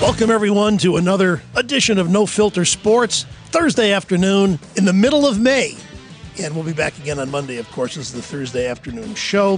Welcome, everyone, to another edition of No Filter Sports, Thursday afternoon in the middle of May. And we'll be back again on Monday, of course. This is the Thursday afternoon show.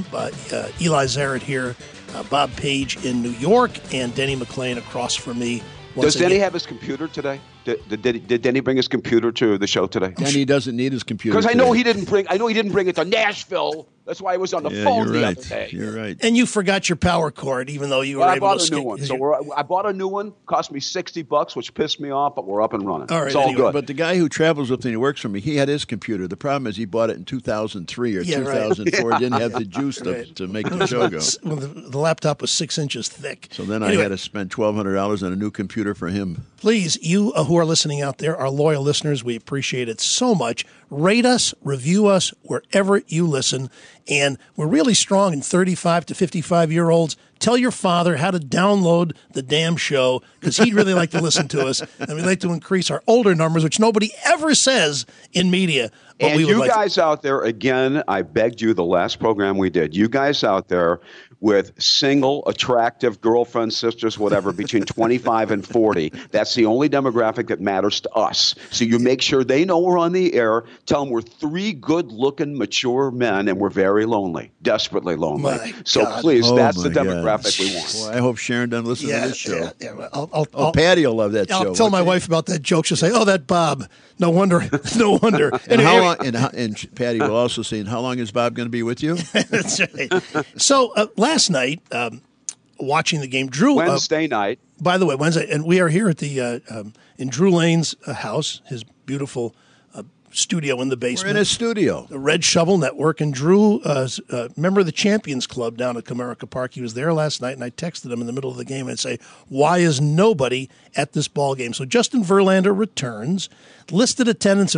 Eli Zaret here, Bob Page in New York, and Denny McLean across from me. Does Denny have his computer today? Did Denny bring his computer to the show today? Denny doesn't need his computer. Because I know he didn't bring it to Nashville. That's why I was on the phone the other day. You're right. And you forgot your power cord, even though you were able to. I bought a new one. So I bought a new one. Cost me $60, which pissed me off, but we're up and running. All right, it's all good. But the guy who travels with me, he works for me. He had his computer. The problem is he bought it in 2003 or 2004. He didn't have the juice to make the show go. Well, the laptop was 6 inches thick. So then I had to spend $1,200 on a new computer for him. Please, you who are listening out there, our loyal listeners, we appreciate it so much. Rate us, review us wherever you listen. And we're really strong in 35 to 55-year-olds. Tell your father how to download the damn show, because he'd really like to listen to us. And we'd like to increase our older numbers, which nobody ever says in media. But and you guys out there, again, I begged you the last program we did. You guys out there with single, attractive girlfriends, sisters, whatever, between 25 and 40. That's the only demographic that matters to us. So you make sure they know we're on the air. Tell them we're three good-looking, mature men, and we're very lonely, desperately lonely. Please, that's the demographic we want. Well, I hope Sharon doesn't listen to this show. Yeah. Patty will love that show. I'll tell my wife about that joke. She'll say, "Oh, that Bob. No wonder. No wonder." And how long? And Patty will also say, "How long is Bob going to be with you?" That's right. So last night, watching the game, Drew. Wednesday night. By the way, Wednesday, and we are here at the in Drew Lane's house, his beautiful studio in the basement. We're in his studio. The Red Shovel Network. And Drew, member of the Champions Club down at Comerica Park, he was there last night, and I texted him in the middle of the game and say, why is nobody at this ball game? So Justin Verlander returns, listed attendance of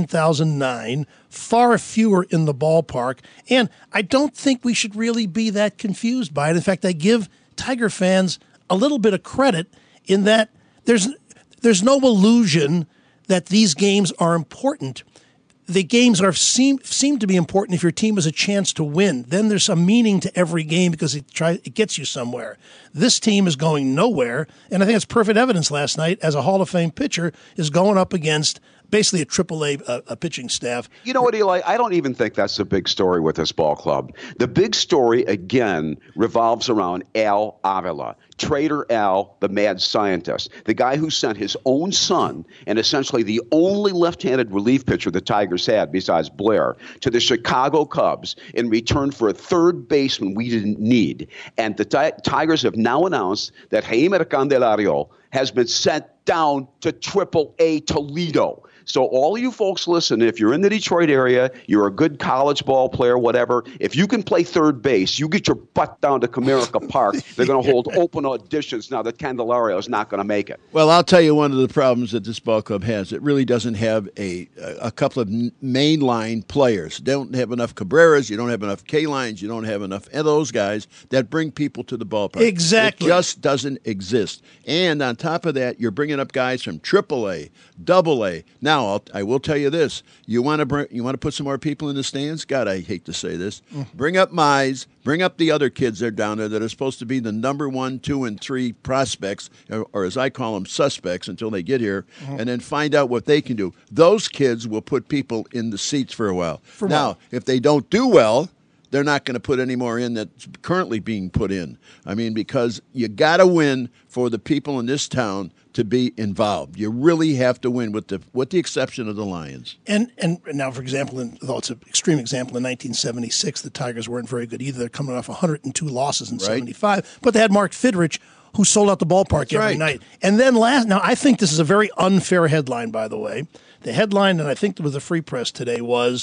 15,009, far fewer in the ballpark, and I don't think we should really be that confused by it. In fact, I give Tiger fans a little bit of credit in that there's no illusion that these games are important. The games seem to be important if your team has a chance to win. Then there's some meaning to every game because it gets you somewhere. This team is going nowhere, and I think it's perfect evidence last night as a Hall of Fame pitcher is going up against basically a AAA pitching staff. You know what, Eli? I don't even think that's the big story with this ball club. The big story, again, revolves around Al Avila. Trader Al, the mad scientist, the guy who sent his own son and essentially the only left-handed relief pitcher the Tigers had besides Blair to the Chicago Cubs in return for a third baseman we didn't need. And the Tigers have now announced that Jaime Candelario has been sent down to AAA Toledo. So all you folks listen, if you're in the Detroit area, you're a good college ball player, whatever, if you can play third base, you get your butt down to Comerica Park. They're going to hold open auditions now that Candelario is not going to make it. Well, I'll tell you one of the problems that this ball club has. It really doesn't have a couple of mainline players. They don't have enough Cabreras. You don't have enough K-lines. You don't have enough of those guys that bring people to the ballpark. Exactly. It just doesn't exist. And on top of that, you're bringing up guys from AAA, AA. Now, I will tell you this: you want to put some more people in the stands. God, I hate to say this. Bring up Mize. Bring up the other kids that are down there that are supposed to be the number 1, 2, and 3 prospects, or as I call them, suspects until they get here, and then find out what they can do. Those kids will put people in the seats for a while. Now, if they don't do well, they're not going to put any more in that's currently being put in. I mean, because you got to win for the people in this town to be involved. You really have to win, with the exception of the Lions. And now, for example, though it's an extreme example, in 1976, the Tigers weren't very good either. They're coming off 102 losses in 75, but they had Mark Fidrich, who sold out the ballpark every night. And then now I think this is a very unfair headline, by the way. The headline, and I think it was the Free Press today, was,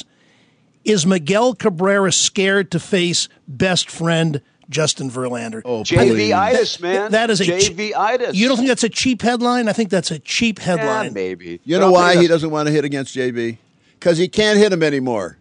is Miguel Cabrera scared to face best friend Justin Verlander? Oh, JV-itis, man. That is JV-itis. You don't think that's a cheap headline? I think that's a cheap headline. Yeah, maybe. You know why he doesn't want to hit against JV? Because he can't hit him anymore.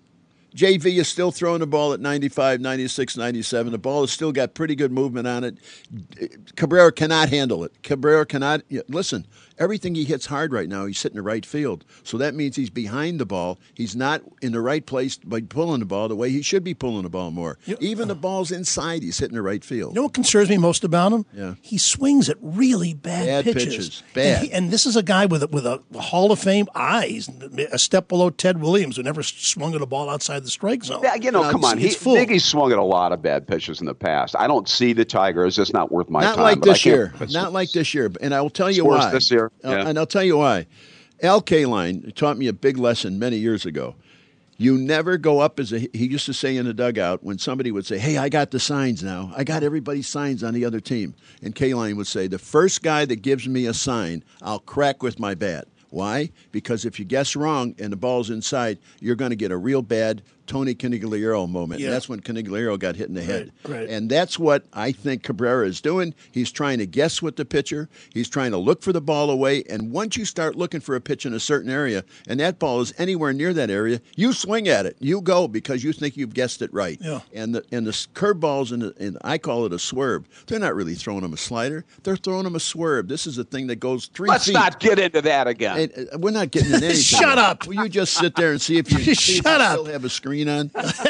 JV is still throwing the ball at 95, 96, 97. The ball has still got pretty good movement on it. Cabrera cannot handle it. Cabrera cannot. Listen, Everything he hits hard right now, he's hitting the right field. So that means he's behind the ball. He's not in the right place by pulling the ball the way he should be pulling the ball more. Even the ball's inside, he's hitting the right field. You know what concerns me most about him? Yeah. He swings at really bad pitches. Bad. And this is a guy with a Hall of Fame eyes, a step below Ted Williams, who never swung at a ball outside the strike zone. Yeah, come on. Biggie swung at a lot of bad pitches in the past. I don't see the Tigers. It's not worth my time. Not like this year. Not like this year. And I will tell you why. This year. Yeah. And I'll tell you why. Al Kaline taught me a big lesson many years ago. You never go up he used to say in the dugout when somebody would say, hey, I got the signs now. I got everybody's signs on the other team. And Kaline would say, the first guy that gives me a sign, I'll crack with my bat. Why? Because if you guess wrong and the ball's inside, you're going to get a real bad Tony Conigliaro moment. Yeah. And that's when Conigliaro got hit in the head. Right. And that's what I think Cabrera is doing. He's trying to guess with the pitcher. He's trying to look for the ball away. And once you start looking for a pitch in a certain area and that ball is anywhere near that area, you swing at it. You go because you think you've guessed it right. Yeah. And the curveballs, and I call it a swerve, they're not really throwing him a slider. They're throwing him a swerve. This is a thing that goes 3 feet. Let's not get into that again. We're not getting into anything. Shut up. Will you just sit there and see if you still have a screen on?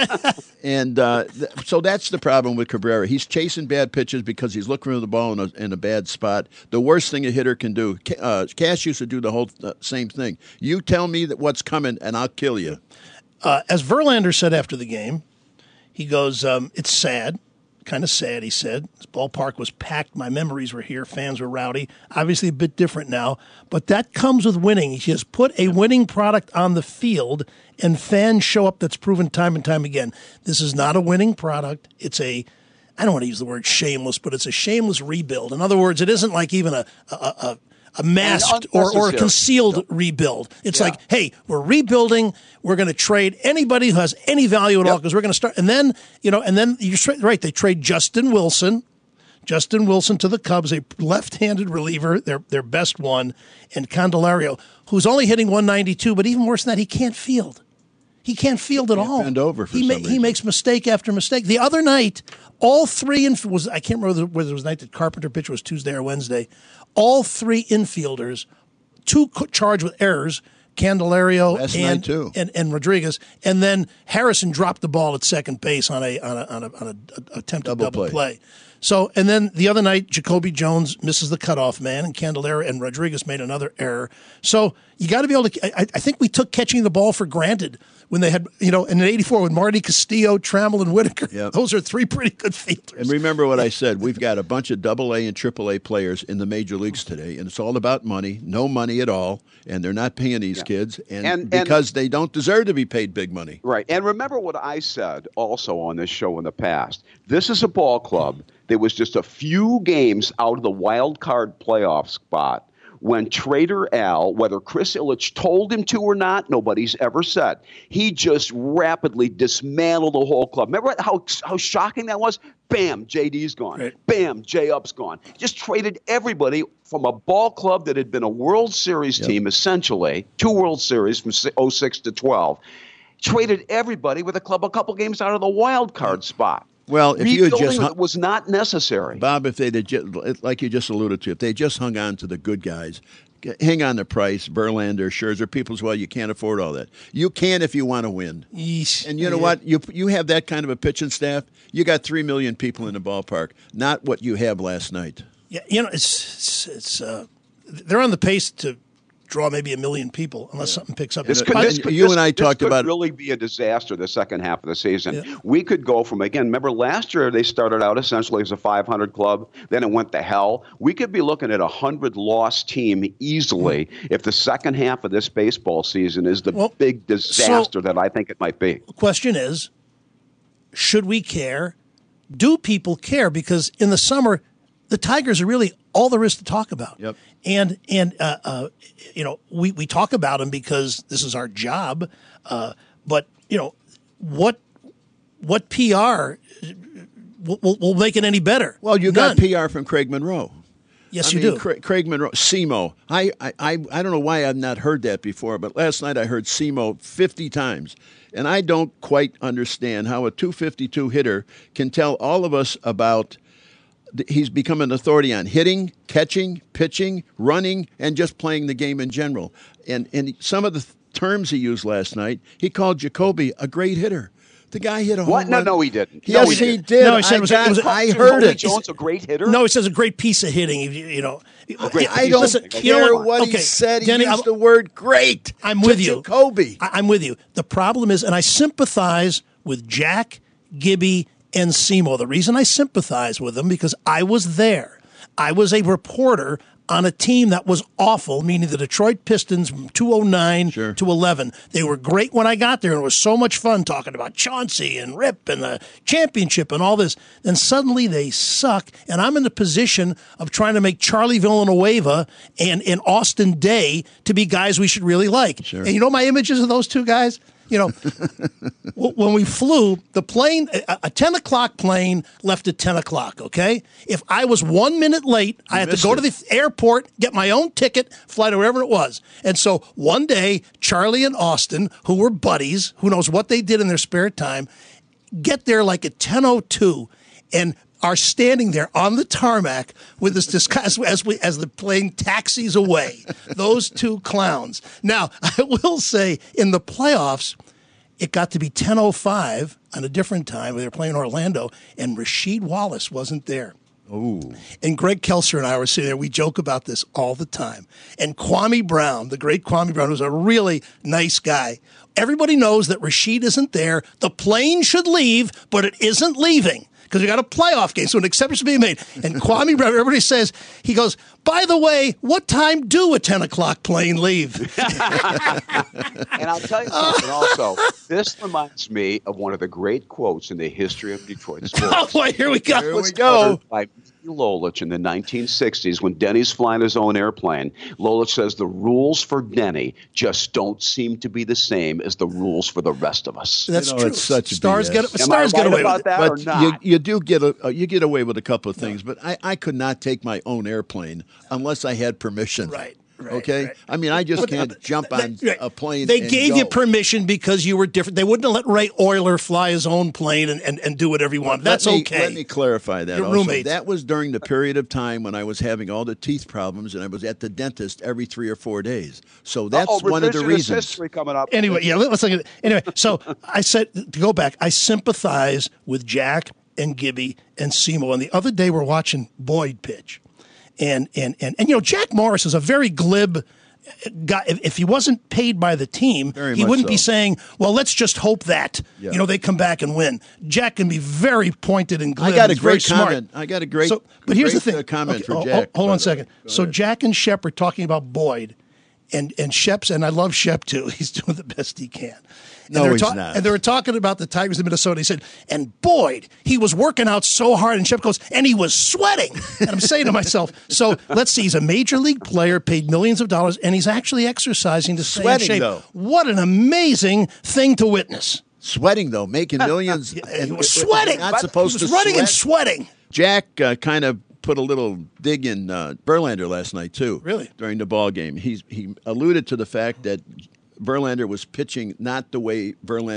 And so that's the problem with Cabrera. He's chasing bad pitches because he's looking for the ball in a bad spot. The worst thing a hitter can do. Cash used to do the whole same thing. You tell me that what's coming, and I'll kill you. As Verlander said after the game, he goes, it's sad. Kind of sad, he said. This ballpark was packed. My memories were here. Fans were rowdy. Obviously a bit different now. But that comes with winning. He has put a winning product on the field, and fans show up. That's proven time and time again. This is not a winning product. It's I don't want to use the word shameless, but it's a shameless rebuild. In other words, it isn't like even a masked or a concealed rebuild. It's like, hey, we're rebuilding. We're going to trade anybody who has any value at all because we're going to start. And then, you're right. They trade Justin Wilson to the Cubs, a left-handed reliever, their best one, and Candelario, who's only hitting 192, but even worse than that, he can't field. He can't field at all. Bend over for some reason. He makes mistake after mistake. The other night, all three I can't remember whether it was the night that Carpenter pitched was Tuesday or Wednesday. All three infielders, two charged with errors, Candelario and Rodriguez, and then Harrison dropped the ball at second base on a attempted double play. So, and then the other night, Jacoby Jones misses the cutoff man, and Candelario and Rodriguez made another error. So you got to be able to. I think we took catching the ball for granted when they had, in '84 with Marty Castillo, Trammell, and Whitaker. Yep. Those are three pretty good fielders. And remember what I said. We've got a bunch of AA and AAA players in the major leagues today, and it's all about money. No money at all, and they're not paying these kids, and because they don't deserve to be paid big money. Right. And remember what I said also on this show in the past. This is a ball club that was just a few games out of the wild card playoff spot when Trader Al, whether Chris Ilitch told him to or not, nobody's ever said. He just rapidly dismantled the whole club. Remember how shocking that was? Bam, JD's gone. Right. Bam, J-Up's gone. Just traded everybody from a ball club that had been a World Series team, essentially, 2 World Series from 06 to 12. Traded everybody with a club a couple games out of the wild card spot. Well, if you had just was not necessary, Bob. If they'd just, like you just alluded to, if they just hung on to the good guys, hang on to Price, Verlander, Scherzer, people as well. You can't afford all that. You can if you want to win. Yeesh. And you know what? You have that kind of a pitching staff. You got 3 million people in the ballpark. Not what you have last night. Yeah, it's they're on the pace to draw maybe 1 million people unless something picks up. This could really be a disaster the second half of the season. Yeah. We could go from, again, remember last year they started out essentially as a 500 club, then it went to hell. We could be looking at a 100-loss team easily if the second half of this baseball season is the big disaster that I think it might be. The question is, should we care? Do people care? Because in the summer, the Tigers are really all there is to talk about. Yep. And we talk about them because this is our job. But what PR will make it any better? Well, you got PR from Craig Monroe. Yes, you do. Craig Monroe, SEMO. I don't know why I've not heard that before, but last night I heard SEMO 50 times. And I don't quite understand how a 252 hitter can tell all of us about he's become an authority on hitting, catching, pitching, running, and just playing the game in general. And some of the terms he used last night, he called Jacoby a great hitter. The guy hit a home What? run. No, he didn't. Yes, he did. No, he said I heard Jacoby it. Jones a great hitter? No, he says a great piece of hitting. I don't care what he said. He used the word great. I'm with you. Jacoby. I'm with you. The problem is, and I sympathize with Jack, Gibby, and Simo. The reason I sympathize with them because I was there. I was a reporter on a team that was awful, meaning the Detroit Pistons from 2009 to 11. They were great when I got there, and it was so much fun talking about Chauncey and Rip and the championship and all this. Then suddenly they suck, and I'm in the position of trying to make Charlie Villanueva and Austin Day to be guys we should really like. Sure. And you know my images of those two guys? You know, when we flew, the plane, a 10 o'clock plane left at 10 o'clock, okay? If I was 1 minute late, I had to go to the airport, get my own ticket, fly to wherever it was. And so one day, Charlie and Austin, who were buddies, who knows what they did in their spare time, get there like at 10:02 and are standing there on the tarmac with this discuss as the plane taxis away. Those two clowns. Now, I will say, in the playoffs, it got to be 10:05 on a different time. They were playing Orlando, and Rasheed Wallace wasn't there. Oh. And Greg Kelser and I were sitting there. We joke about this all the time. And Kwame Brown, the great Kwame Brown, was a really nice guy. Everybody knows that Rasheed isn't there. The plane should leave, but it isn't leaving, because we got a playoff game, so an exception is being made. And Kwame Brown, everybody says, he goes, by the way, what time do a 10 o'clock plane leave? And I'll tell you something also. This reminds me of one of the great quotes in the history of Detroit sports. Oh, boy, here we go. Here we go. By Lolich in the 1960s when Denny's flying his own airplane. Lolich says the rules for Denny just don't seem to be the same as the rules for the rest of us. That's true. It's such Stars BS. get Am I right away about with it. that or But not? you do get away with a couple of things. But I could not take my own airplane unless I had permission. Right. Okay? right. I mean, I just can't jump on a plane. They and gave go. you permission because you were different. They wouldn't have let Ray Euler fly his own plane and do whatever he wanted. That's okay. Let me clarify that. Your Also. roommates. That was during the period of time when I was having all the teeth problems, and I was at the dentist every 3 or 4 days. So that's one of the revisionist reasons. history coming up. Anyway, yeah, let's look at it. Anyway, so I said, to go back, I sympathize with Jack and Gibby and Simo. And the other day we're watching Boyd pitch. And you know, Jack Morris is a very glib guy. If he wasn't paid by the team, Very he much wouldn't be so. saying, well, let's just hope that, Yeah. you know, they come back and win. Jack can be very pointed and glib. I got a He's very great smart. comment. I got a great. But here's the great, thing. comment Okay, for Jack. Hold by on a the second. way. Go So ahead. Jack and Shep are talking about Boyd, and Shep's, and I love Shep too. He's doing the best he can. And No, they were he's not. And they were talking about the Tigers of Minnesota. He said, and Boyd, he was working out so hard. And Shep goes, and he was sweating. And I'm saying to myself, so let's see, he's a major league player, paid millions of dollars, and he's actually exercising to stay in Sweating, shape. though. What an amazing thing to witness. Sweating though, making millions. He was sweating. Not supposed he was to running sweat. and sweating. Jack kind of put a little dig in Verlander last night too. Really? During the ball game, he alluded to the fact that Verlander was pitching not the way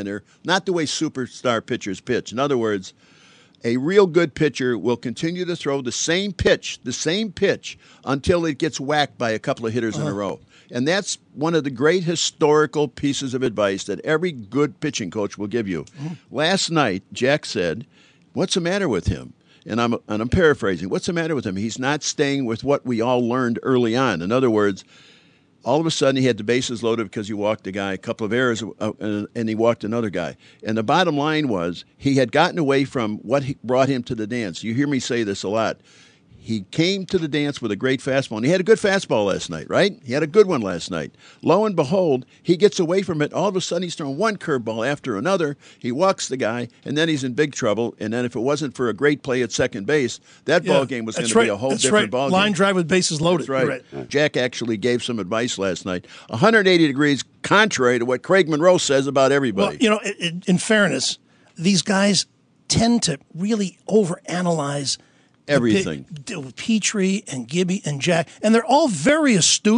superstar pitchers pitch. In other words, a real good pitcher will continue to throw the same pitch until it gets whacked by a couple of hitters in a row. And that's one of the great historical pieces of advice that every good pitching coach will give you. Last night, Jack said, "What's the matter with him?" And I'm paraphrasing. What's the matter with him? He's not staying with what we all learned early on. In other words, all of a sudden he had the bases loaded because he walked a guy, a couple of errors, and he walked another guy. And the bottom line was he had gotten away from what brought him to the dance. You hear me say this a lot. He came to the dance with a great fastball, and he had a good fastball last night, right? He had a good one last night. Lo and behold, he gets away from it. All of a sudden, he's throwing one curveball after another. He walks the guy, and then he's in big trouble. And then if it wasn't for a great play at second base, that ball game was going to be a whole different ball game. Line drive with bases loaded. That's right. You're right. Jack actually gave some advice last night, 180 degrees contrary to what Craig Monroe says about everybody. Well, you know, in fairness, these guys tend to really overanalyze everything. Petrie and Gibby and Jack, and they're all very astute.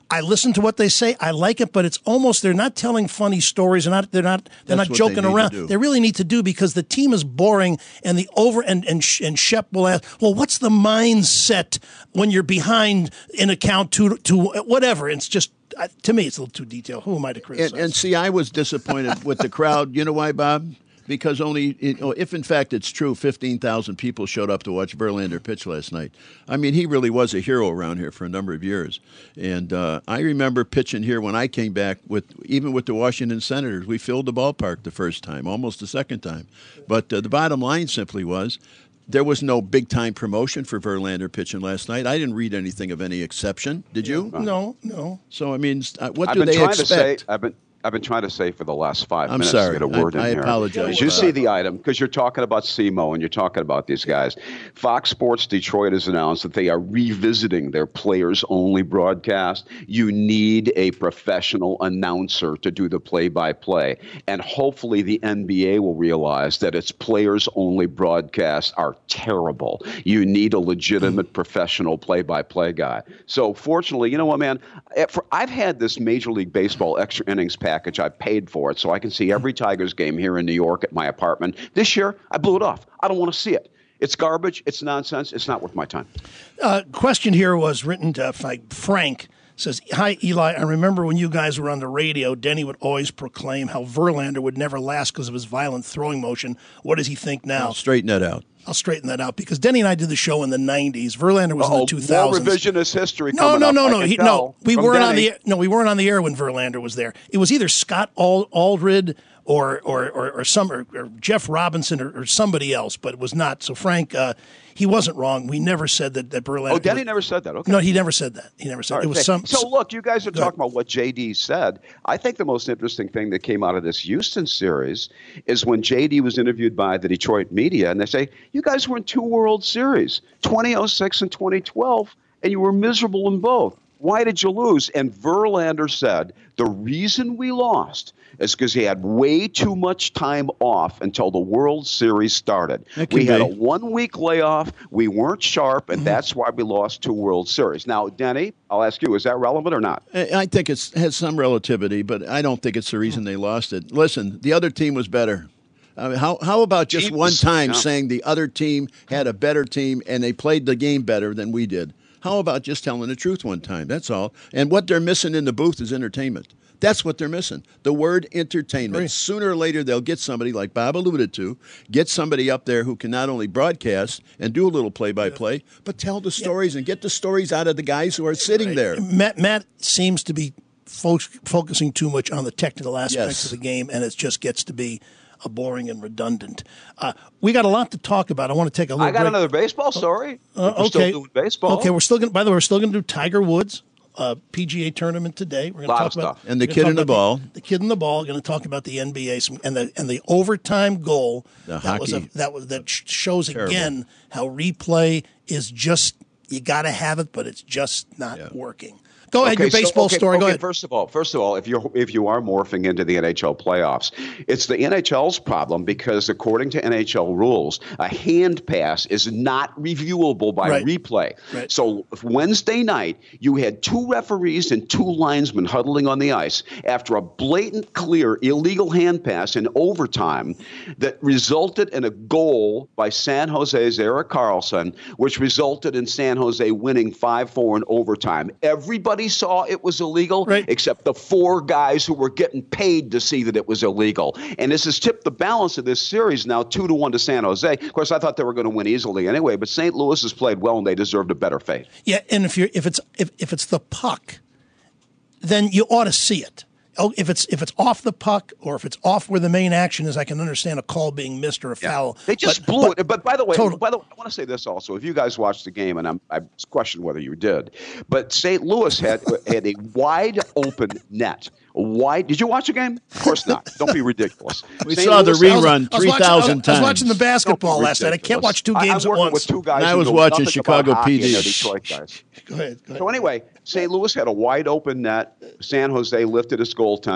I listen to what they say. I like it, but it's almost they're not telling funny stories. They're not joking around. They really need to do because the team is boring and and Shep will ask, well, what's the mindset when you're behind in a count to whatever? It's just to me, it's a little too detailed. Who am I to criticize? And see, I was disappointed with the crowd. You know why, Bob? Because only, if in fact it's true, 15,000 people showed up to watch Verlander pitch last night. I mean, he really was a hero around here for a number of years. And I remember pitching here when I came back, even with the Washington Senators. We filled the ballpark the first time, almost the second time. But the bottom line simply was there was no big-time promotion for Verlander pitching last night. I didn't read anything of any exception. Did you? No. So, I mean, what do they expect? I've been trying to say for the last 5 minutes sorry. to get a word in here. I apologize. You see the item, because you're talking about SEMO and you're talking about these guys. Fox Sports Detroit has announced that they are revisiting their players-only broadcast. You need a professional announcer to do the play-by-play. And hopefully the NBA will realize that its players-only broadcasts are terrible. You need a legitimate professional play-by-play guy. So fortunately, you know what, man? I've had this Major League Baseball extra innings package. I paid for it so I can see every Tigers game here in New York at my apartment. This year, I blew it off. I don't want to see it. It's garbage. It's nonsense. It's not worth my time. Question here was written to Frank. Says, hi, Eli. I remember when you guys were on the radio, Denny would always proclaim how Verlander would never last because of his violent throwing motion. What does he think now? I'll straighten that out. I'll straighten that out because Denny and I did the show in the 90s. Verlander was in the 2000s. More revisionist history. No. We weren't on the air. No, we weren't on the air when Verlander was there. It was either Scott Aldred or Jeff Robinson or somebody else, but it was not. So Frank, he wasn't wrong. We never said that Verlander. Oh, Denny never said that. Okay. No, he never said that. He never said it was some. So look, you guys are talking about what JD said. I think the most interesting thing that came out of this Houston series is when JD was interviewed by the Detroit media, and they say, you guys were in 2 World Series, 2006 and 2012, and you were miserable in both. Why did you lose? And Verlander said, the reason we lost is because he had way too much time off until the World Series started. We had a 1-week layoff. We weren't sharp, and that's why we lost 2 World Series. Now, Denny, I'll ask you, is that relevant or not? I think it has some relativity, but I don't think it's the reason they lost it. Listen, the other team was better. I mean, how about just one time saying the other team had a better team and they played the game better than we did? How about just telling the truth one time? That's all. And what they're missing in the booth is entertainment. That's what they're missing. The word entertainment. Right. Sooner or later, they'll get somebody, like Bob alluded to, get somebody up there who can not only broadcast and do a little play-by-play, but tell the stories and get the stories out of the guys who are sitting there. Matt seems to be focusing too much on the technical aspects of the game, and it just gets to be boring and redundant. We got a lot to talk about. I want to take a little break. Another baseball story. We're still doing baseball. Okay, we're still going to do Tiger Woods PGA tournament today. We're going to talk about and the kid in the ball. The kid in the ball. Going to talk about the NBA and the overtime goal. That shows terrible. Again how replay is just you got to have it, but it's just not working. Go ahead, your baseball story. Go ahead. First of all, if you are morphing into the NHL playoffs, it's the NHL's problem because according to NHL rules, a hand pass is not reviewable by replay. Right. So Wednesday night, you had 2 referees and 2 linesmen huddling on the ice after a blatant, clear, illegal hand pass in overtime that resulted in a goal by San Jose's Erik Karlsson, which resulted in San Jose winning 5-4 in overtime. Everybody saw it was illegal, except the 4 guys who were getting paid to see that it was illegal. And this has tipped the balance of this series now 2-1 to San Jose. Of course, I thought they were going to win easily anyway, but St. Louis has played well and they deserved a better fate. Yeah, and if it's the puck, then you ought to see it. If it's off the puck or if it's off where the main action is, I can understand a call being missed or a foul. They just blew it. But by the way, I want to say this also. If you guys watched the game, and I question whether you did, but St. Louis had a wide open net. Did you watch the game? Of course not. Don't be ridiculous. We saw the rerun 3,000 times. I was watching the basketball last night. I can't watch 2 games at once. With 2 guys I was watching Chicago PD. Detroit guys. Go ahead. So anyway, St. Louis had a wide open net. San Jose lifted its goaltender.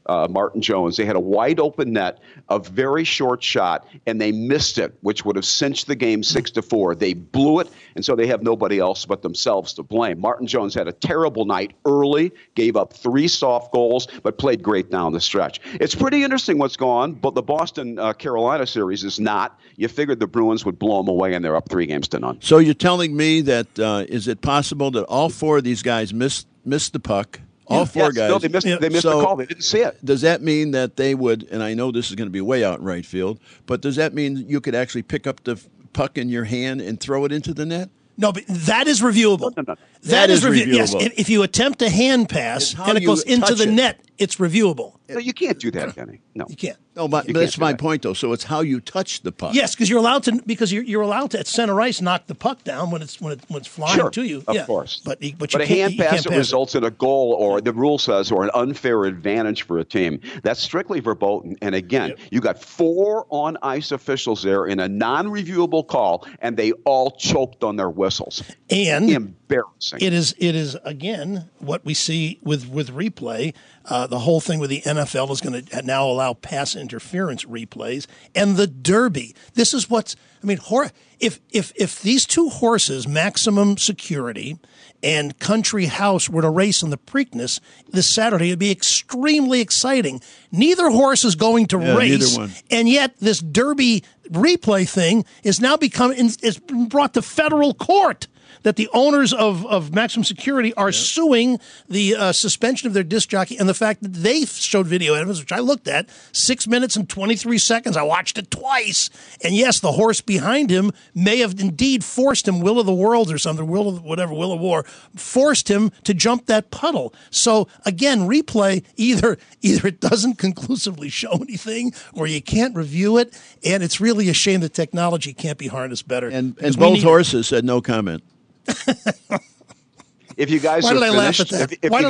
Martin Jones. They had a wide open net, a very short shot, and they missed it, which would have cinched the game 6-4. They blew it, and so they have nobody else but themselves to blame. Martin Jones had a terrible night early, gave up 3 soft goals, but played great down the stretch. It's pretty interesting what's going on, but the Boston-Carolina series is not. You figured the Bruins would blow them away, and they're up 3-0. So you're telling me that is it possible that all 4 of these guys missed the puck? All 4 guys. No, they missed the call. They didn't see it. Does that mean that they would, and I know this is going to be way out in right field, but does that mean you could actually pick up the puck in your hand and throw it into the net? No, but that is reviewable. No. That is reviewable. Yes, if you attempt a hand pass and it goes into the net, it's reviewable. No, you can't do that, Kenny. No, you can't. No, but that's my point, though. So it's how you touch the puck. Yes, because you're allowed to. Because you're allowed to at center ice knock the puck down when it's flying to you. Of course. But a hand pass that results in a goal, or the rule says, or an unfair advantage for a team. That's strictly verboten. And again, you got 4 on ice officials there in a non-reviewable call, and they all choked on their whistles. And embarrassing. It is again what we see with replay. The whole thing with the NFL is going to now allow pass interference replays and the Derby. This is what's. I mean, if these 2 horses, Maximum Security and Country House, were to race in the Preakness this Saturday, it'd be extremely exciting. Neither horse is going to race, and yet this Derby replay thing is now it's been brought to federal court. That the owners of Maximum Security are suing the suspension of their disc jockey and the fact that they showed video evidence, which I looked at, 6 minutes and 23 seconds. I watched it twice. And yes, the horse behind him may have indeed forced him, Will of the World or something, Will of War, forced him to jump that puddle. So again, replay, either it doesn't conclusively show anything or you can't review it. And it's really a shame that technology can't be harnessed better. And both horses said no comment. If you guys are finished, if you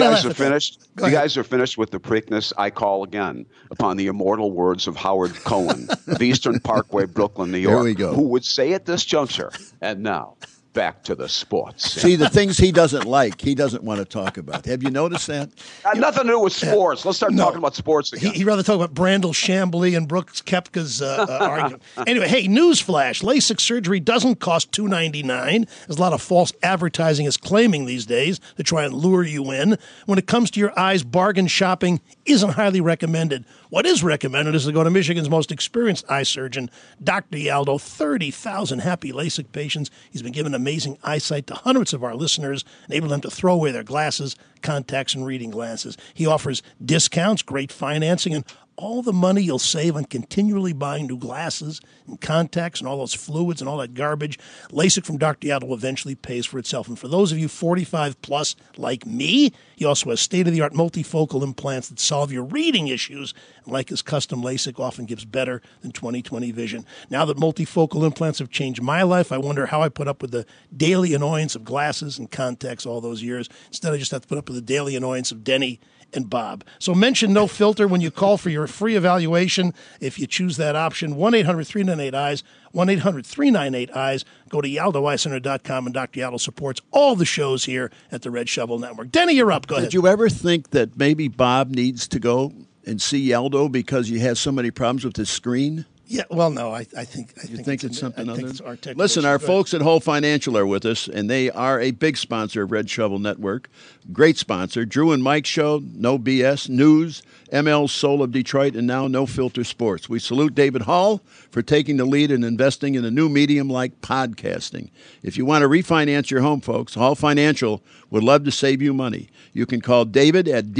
guys are finished with the Preakness, I call again upon the immortal words of Howard Cohen of Eastern Parkway, Brooklyn, New York, there we go. Who would say at this juncture, and now back to the sports. See, the things he doesn't like, he doesn't want to talk about. Have you noticed that? Nothing to do with sports. Let's start talking about sports again. He'd rather talk about Brandel Chambly and Brooks Koepka's argument. Anyway, hey, newsflash. LASIK surgery doesn't cost $299. There's a lot of false advertising is claiming these days to try and lure you in. When it comes to your eyes, bargain shopping isn't highly recommended. What is recommended is to go to Michigan's most experienced eye surgeon, Dr. Yaldo. 30,000 happy LASIK patients. He's been given amazing eyesight to hundreds of our listeners, enabling them to throw away their glasses, contacts, and reading glasses. He offers discounts, great financing, and all the money you'll save on continually buying new glasses and contacts and all those fluids and all that garbage. LASIK from Dr. Yaddle eventually pays for itself. And for those of you 45 plus like me, he also has state-of-the-art multifocal implants that solve your reading issues. And like his custom LASIK often gives better than 20/20 vision. Now that multifocal implants have changed my life, I wonder how I put up with the daily annoyance of glasses and contacts all those years. Instead, I just have to put up with the daily annoyance of Denny and Bob. So mention No Filter when you call for your free evaluation. If you choose that option, 1-800-398-EYES, 1-800-398-EYES. Go to YaldoEyeCenter.com, and Dr. Yaldo supports all the shows here at the Red Shovel Network. Denny, you're up. Go ahead. Did you ever think that maybe Bob needs to go and see Yaldo because he has so many problems with his screen? Yeah, well, no, I think it's something other. Listen, our folks at Hull Financial are with us, and they are a big sponsor of Red Shovel Network. Great sponsor. Drew and Mike Show, No BS, News, ML's Soul of Detroit, and now No Filter Sports. We salute David Hall for taking the lead and investing in a new medium like podcasting. If you want to refinance your home, folks, Hall Financial would love to save you money. You can call David at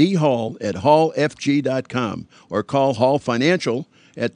dhall@hallfg.com or call Hall Financial at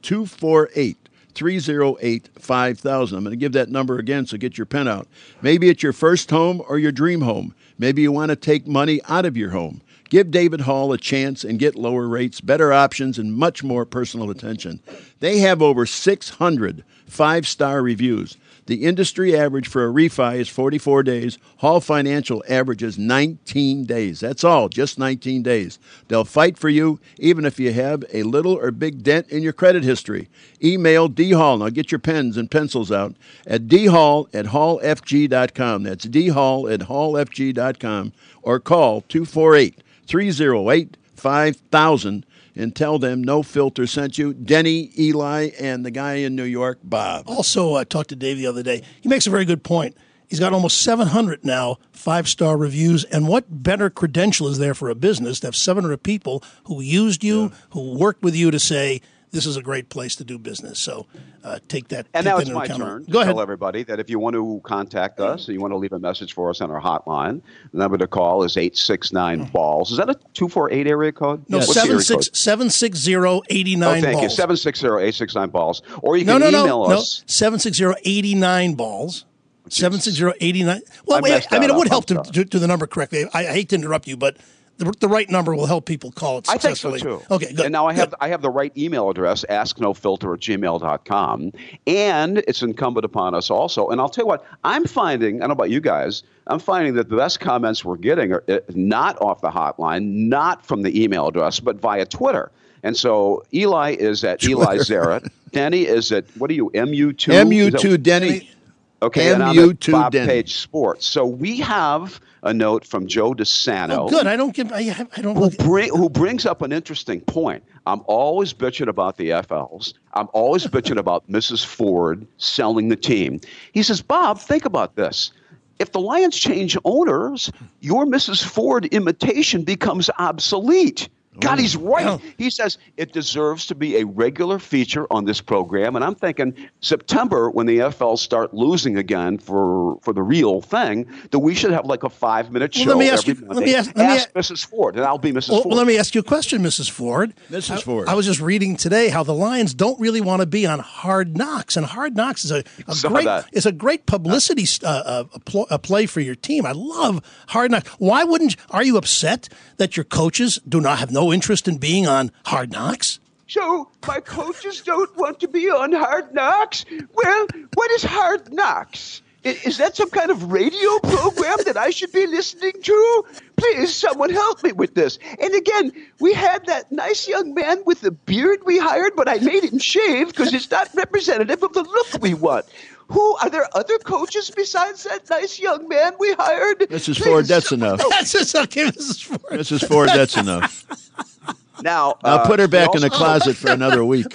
248-308-5000. I'm going to give that number again, so get your pen out. Maybe it's your first home or your dream home. Maybe you want to take money out of your home. Give David Hall a chance and get lower rates, better options, and much more personal attention. They have over 600 five-star reviews. The industry average for a refi is 44 days. Hall Financial averages 19 days. That's all, just 19 days. They'll fight for you even if you have a little or big dent in your credit history. Email dhall, now get your pens and pencils out, at dhall@hallfg.com. That's dhall@hallfg.com, or call 248-308-5000. and tell them No Filter sent you. Denny, Eli, and the guy in New York, Bob. Also, I talked to Dave the other day. He makes a very good point. He's got almost 700 now 5-star reviews. And what better credential is there for a business to have 700 people who used you, who worked with you to say, this is a great place to do business. So take that. And take now that it's into my account. turn to Go ahead. tell everybody that if you want to contact us and you want to leave a message for us on our hotline, the number to call is 869-BALLS. Is that a 248 area code? No, What's the area code? 760-89 Oh, thank you. balls. 760-869-BALLS. Or you No, can no, email no. us. 760-89 balls. 760-89. Well, I messed I mean, that it would up. help I'm to do the number correctly. I hate to interrupt you, but the right number will help people call it I think so, successfully. too. Okay, good. And now I good. have the right email address, asknofilter@gmail.com. And it's incumbent upon us also. And I'll tell you what, I'm finding, I don't know about you guys, I'm finding that the best comments we're getting are not off the hotline, not from the email address, but via Twitter. And so Eli is at Eli Zaret. Denny is at, what are you, MU2? MU2 Denny. Okay, and I'm at MU2 Bob Denny. Page Sports. So we have a note from Joe DeSano. Oh, good. I don't. Who brings up an interesting point. I'm always bitching about the FLs. I'm always bitching about Mrs. Ford selling the team. He says, Bob, think about this. If the Lions change owners, your Mrs. Ford imitation becomes obsolete. God, he's right. He says it deserves to be a regular feature on this program. And I'm thinking September, when the FLs start losing again for the real thing, that we should have like a 5-minute show every Monday. Ask Mrs. Ford, and I'll be Mrs. Ford. Well, let me ask you a question, Mrs. Ford. Mrs. Ford. I was just reading today how the Lions don't really want to be on Hard Knocks, and Hard Knocks is a great publicity a play for your team. I love Hard Knocks. Are you upset that your coaches do not have no interest in being on Hard Knocks? So my coaches don't want to be on Hard Knocks? Well, what is Hard Knocks? Is that some kind of radio program that I should be listening to? Please, someone help me with this. And again, we had that nice young man with the beard we hired, but I made him shave because it's not representative of the look we want. Are there other coaches besides that nice young man we hired? Mrs. Ford, that's enough. That's just okay, Mrs. Ford. Mrs. Ford, that's enough. Now, I'll put her back in the closet for another week.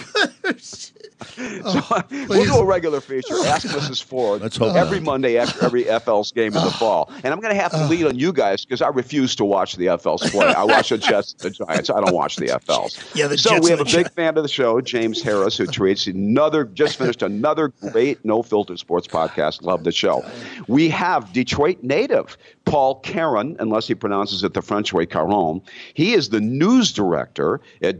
We'll do a regular feature. Ask Mrs. Ford every Monday after every FL's game in the fall. And I'm going to have to lean on you guys because I refuse to watch the FLs play. I watch the Jets and the Giants. I don't watch the FLs. Yeah, so we have a big fan of the show, James Harris, who tweets just finished another great No Filter Sports podcast. Love the show. We have Detroit native Paul Caron, unless he pronounces it the French way, Caron. He is the news director at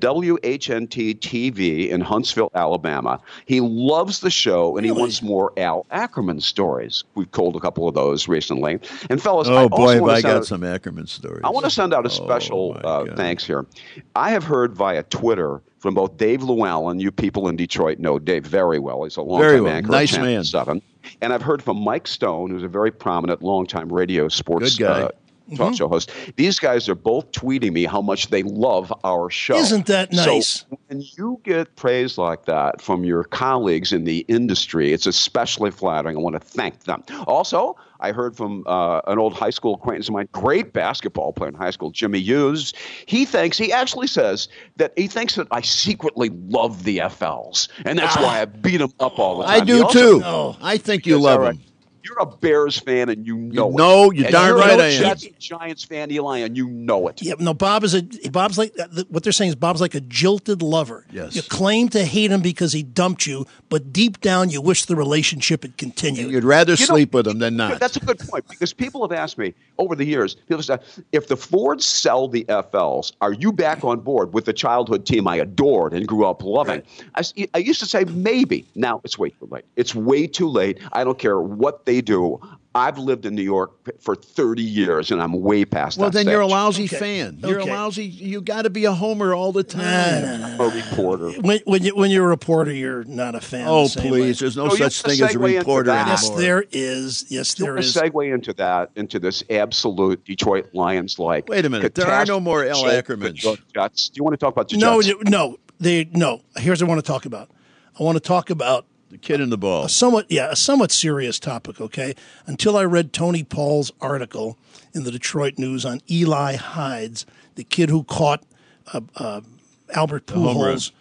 WHNT TV in Huntsville, Alabama. He loves the show, and he wants more Al Ackerman stories. We've told a couple of those recently. And fellas, I got some Ackerman stories. I want to send out a special thanks here. I have heard via Twitter from both Dave Llewellyn. You people in Detroit know Dave very well. He's a longtime anchor. Nice at Channel man. 7. And I've heard from Mike Stone, who's a very prominent longtime radio sports Good guy. talk show host. These guys are both tweeting me how much they love our show. Isn't that nice? So when you get praise like that from your colleagues in the industry, it's especially flattering. I want to thank them. Also, I heard from an old high school acquaintance of mine, great basketball player in high school, Jimmy Hughes. He actually says that he thinks that I secretly love the FLs, and that's why I beat them up all the time. I do too. I think you love them. You're a Bears fan, and you know it. No, you're darn right I am. Jets, Giants fan, Eli, and you know it. Yeah, no, Bob's like what they're saying is Bob's like a jilted lover. Yes. You claim to hate him because he dumped you, but deep down you wish the relationship had continued. You'd rather sleep with him than not. That's a good point because people have asked me over the years. People say, if the Fords sell the FLs, are you back on board with the childhood team I adored and grew up loving? Right. I used to say maybe. Now it's way too late. It's way too late. I don't care what they do. I've lived in New York for 30 years, and I'm way past that. Well, then stage. you're a lousy fan. You're a lousy. You got to be a homer all the time. No. A reporter. When you're a reporter, you're not a fan. Oh, the same please! way. There's no such thing as a reporter anymore. Yes, there is. Yes, there is. Segue into this absolute Detroit Lions like. Wait a minute. There are no more Al Ackermans. Jets. Do you want to talk about the Jets? No. Here's what I want to talk about. I want to talk about the kid in the ball. A somewhat serious topic, okay? Until I read Tony Paul's article in the Detroit News on Eli Hides, the kid who caught Albert home run. Pujols,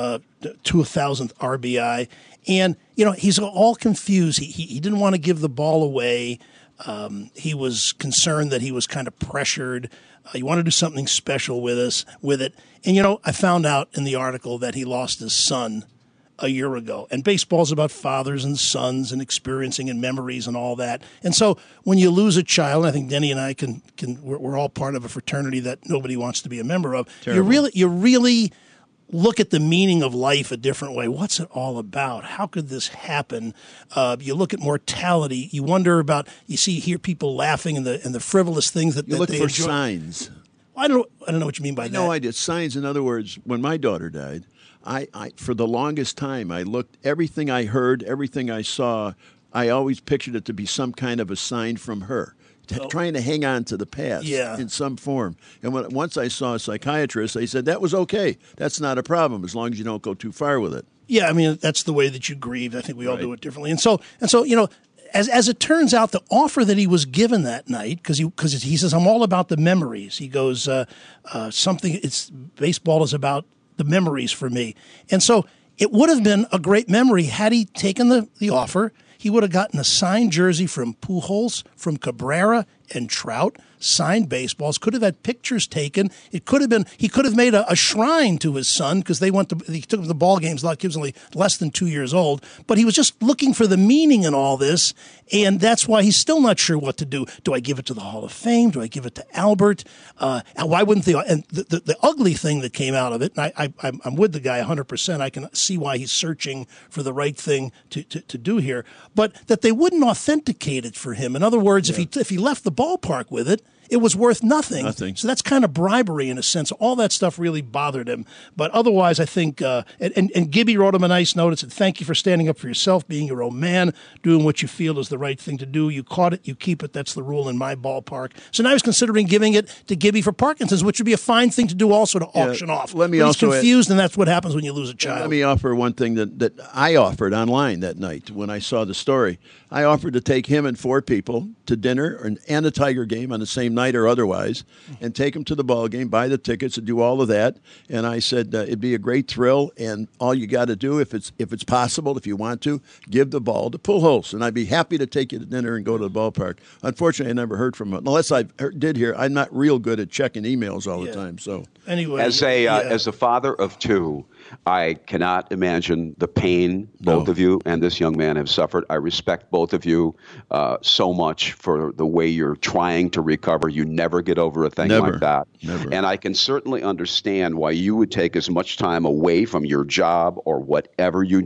2000th RBI. And, he's all confused. He didn't want to give the ball away. He was concerned that he was kind of pressured. He wanted to do something special with it. And, I found out in the article that he lost his son a year ago. And baseball's about fathers and sons and experiencing and memories and all that. And so when you lose a child, and I think Denny and I we're all part of a fraternity that nobody wants to be a member of. Terrible. You really look at the meaning of life a different way. What's it all about? How could this happen? You look at mortality. You wonder about. Hear people laughing and the frivolous things that You look they for enjoy. signs. I don't know what you mean by that. No idea. Signs, in other words, when my daughter died, I for the longest time, I looked, everything I heard, everything I saw, I always pictured it to be some kind of a sign from her, trying to hang on to the past in some form. And once I saw a psychiatrist, they said that was okay. That's not a problem as long as you don't go too far with it. Yeah, I mean, that's the way that you grieve. I think we all do it differently. And so as it turns out, the offer that he was given that night, because he says, I'm all about the memories. He goes, baseball is about the memories for me. And so it would have been a great memory had he taken the offer. He would have gotten a signed jersey from Pujols, from Cabrera and Trout, signed baseballs, could have had pictures taken. It could have been, he could have made a shrine to his son because he took him to the ball games. A lot of kids only less than 2 years old, but he was just looking for the meaning in all this. And that's why he's still not sure what to do. Do I give it to the Hall of Fame? Do I give it to Albert? Why wouldn't they? And the ugly thing that came out of it, and I'm with the guy 100%. I can see why he's searching for the right thing to do here, but that they wouldn't authenticate it for him. In other words, if he left the ballpark with it, it was worth nothing. So that's kind of bribery in a sense. All that stuff really bothered him. But otherwise, I think, and Gibby wrote him a nice note and said, thank you for standing up for yourself, being your own man, doing what you feel is the right thing to do. You caught it, you keep it. That's the rule in my ballpark. So now he's considering giving it to Gibby for Parkinson's, which would be a fine thing to do also to auction off. He's confused, and that's what happens when you lose a child. Let me offer one thing that I offered online that night when I saw the story. I offered to take him and 4 people to dinner and a Tiger game on the same night or otherwise, and take them to the ball game, buy the tickets, and do all of that. And I said it'd be a great thrill, and all you got to do, if it's possible, if you want to, give the ball to Pujols, and I'd be happy to take you to dinner and go to the ballpark. Unfortunately, I never heard from him. Unless I did hear, I'm not real good at checking emails all the time. So anyway, as a father of 2, I cannot imagine the pain both of you and this young man have suffered. I respect both of you so much for the way you're trying to recover. You never get over a thing like that. Never. And I can certainly understand why you would take as much time away from your job or whatever you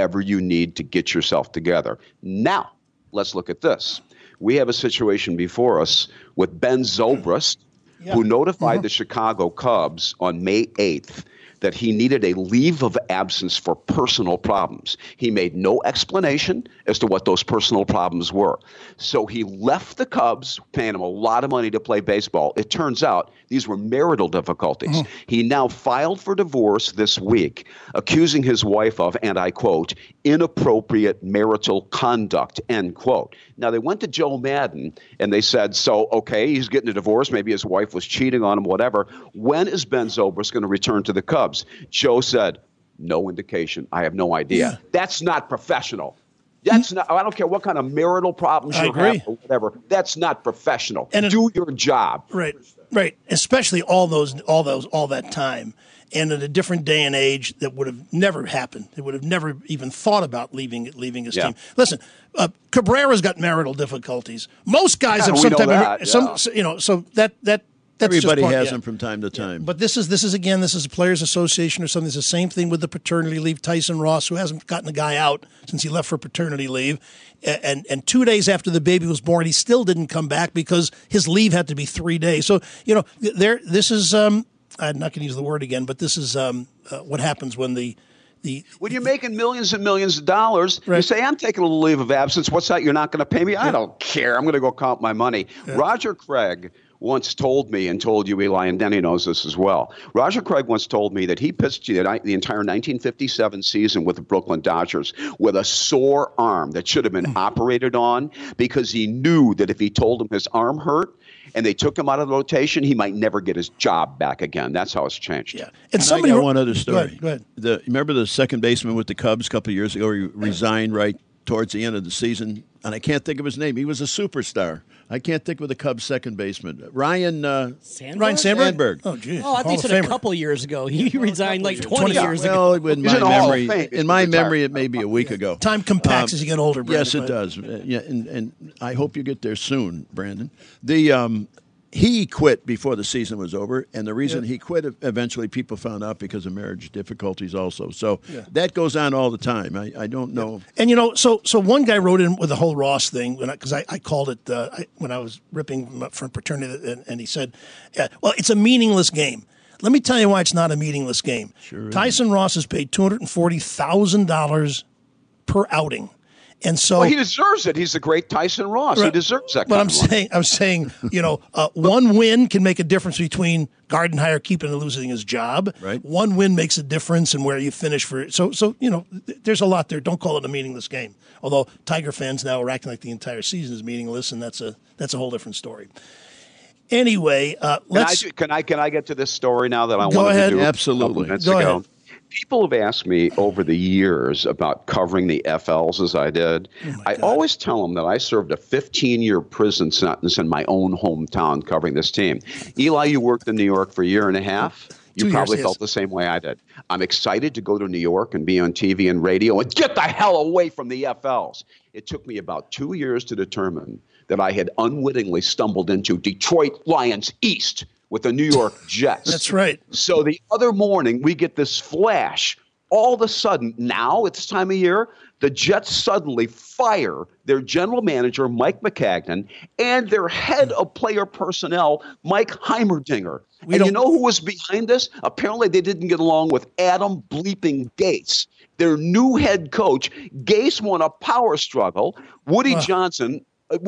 need to get yourself together. Now, let's look at this. We have a situation before us with Ben Zobrist, who notified the Chicago Cubs on May 8th that he needed a leave of absence for personal problems. He made no explanation as to what those personal problems were. So he left the Cubs, paying him a lot of money to play baseball. It turns out these were marital difficulties. He now filed for divorce this week, accusing his wife of, and I quote, inappropriate marital conduct, end quote. Now, they went to Joe Madden, and they said, so, okay, he's getting a divorce. Maybe his wife was cheating on him, whatever. When is Ben Zobrist going to return to the Cubs? Joe said, no indication. I have no idea. Yeah. That's not professional. That's not. I don't care what kind of marital problems you have or whatever. That's not professional. And do your job. Right. Especially all that time, and in a different day and age, that would have never happened. It would have never even thought about leaving his team. Listen, Cabrera's got marital difficulties. Most guys have some type of so that. Everybody has them from time to time. But this is a players' association or something. It's the same thing with the paternity leave. Tyson Ross, who hasn't gotten the guy out since he left for paternity leave, and 2 days after the baby was born, he still didn't come back because his leave had to be 3 days. So this is I'm not going to use the word again, but this is what happens when when you're making millions and millions of dollars, you say, I'm taking a little leave of absence. What's that? You're not going to pay me? I don't care. I'm going to go count my money. Yeah. Roger Craig once told me, and told you, Eli, and Denny knows this as well. Roger Craig once told me that he pitched the entire 1957 season with the Brooklyn Dodgers with a sore arm that should have been operated on, because he knew that if he told him his arm hurt, and they took him out of the rotation, he might never get his job back again. That's how it's changed. Yeah. And somebody one other story. Go ahead. Remember the second baseman with the Cubs a couple of years ago? He resigned right towards the end of the season, and I can't think of his name. He was a superstar. I can't think of the Cubs second baseman. Ryan Sandberg. Oh, geez. Oh, I think he said a couple years ago. He resigned like 20 years ago. ago. In my memory, it may be a week ago. Time compacts as you get older, Brandon. Yes, it does. Yeah, and I hope you get there soon, Brandon. He quit before the season was over, and the reason he quit eventually people found out because of marriage difficulties also. So that goes on all the time. I don't know. And, so one guy wrote in with the whole Ross thing, because I called it when I was ripping him up from paternity, and he said, well, it's a meaningless game. Let me tell you why it's not a meaningless game. Sure Tyson Ross is paid $240,000 per outing. And so he deserves it. He's the great Tyson Ross. Right. He deserves that. But I'm saying, one win can make a difference between Gardenhire keeping and losing his job. Right. One win makes a difference in where you finish for. So there's a lot there. Don't call it a meaningless game. Although Tiger fans now are acting like the entire season is meaningless, and that's a whole different story. Anyway, let's. Can I get to this story now that I Go wanted ahead. to do? Absolutely. Go ahead. People have asked me over the years about covering the FLs as I did. I always tell them that I served a 15-year prison sentence in my own hometown covering this team. Eli, you worked in New York for a year and a half. You probably felt the same way I did. I'm excited to go to New York and be on TV and radio and get the hell away from the FLs. It took me about 2 years to determine that I had unwittingly stumbled into Detroit Lions East with the New York Jets. That's right. So the other morning, we get this flash. All of a sudden, now at this time of year, the Jets suddenly fire their general manager, Mike Maccagnan, and their head of player personnel, Mike Heimerdinger. And you know who was behind this? Apparently, they didn't get along with Adam bleeping Gase, their new head coach. Gase won a power struggle. Woody Johnson,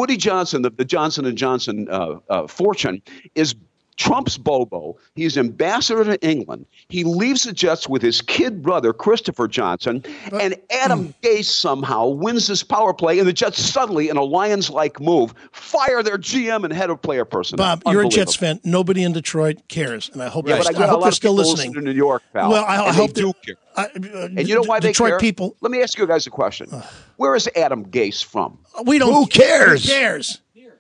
the Johnson & Johnson fortune, is Trump's Bobo. He's ambassador to England. He leaves the Jets with his kid brother, Christopher Johnson, and Adam Gase somehow wins this power play, and the Jets suddenly, in a Lions-like move, fire their GM and head of player personnel. Bob, you're a Jets fan. Nobody in Detroit cares, and I hope I hope they're still listening. In New York, pal. Well, I hope they do care. And you know why Detroit they care? People. Let me ask you guys a question. Where is Adam Gase from? We don't. Who cares? Who cares?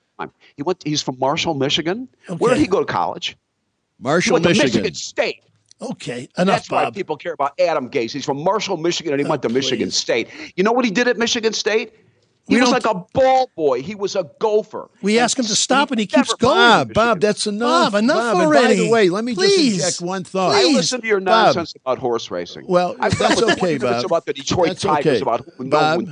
He's from Marshall, Michigan. Okay. Where did he go to college? Marshall, Michigan State. Okay, enough, That's why people care about Adam Gase. He's from Marshall, Michigan, and he went to Michigan State. You know what he did at Michigan State? He was like a ball boy. He was a gopher. We ask him to stop, and he keeps going. Bob, that's enough. Bob, enough And already. by the way, let me just inject one thought. I listen to your nonsense about horse racing. Well, that's okay, Bob. It's about the Detroit Tigers. About Bob.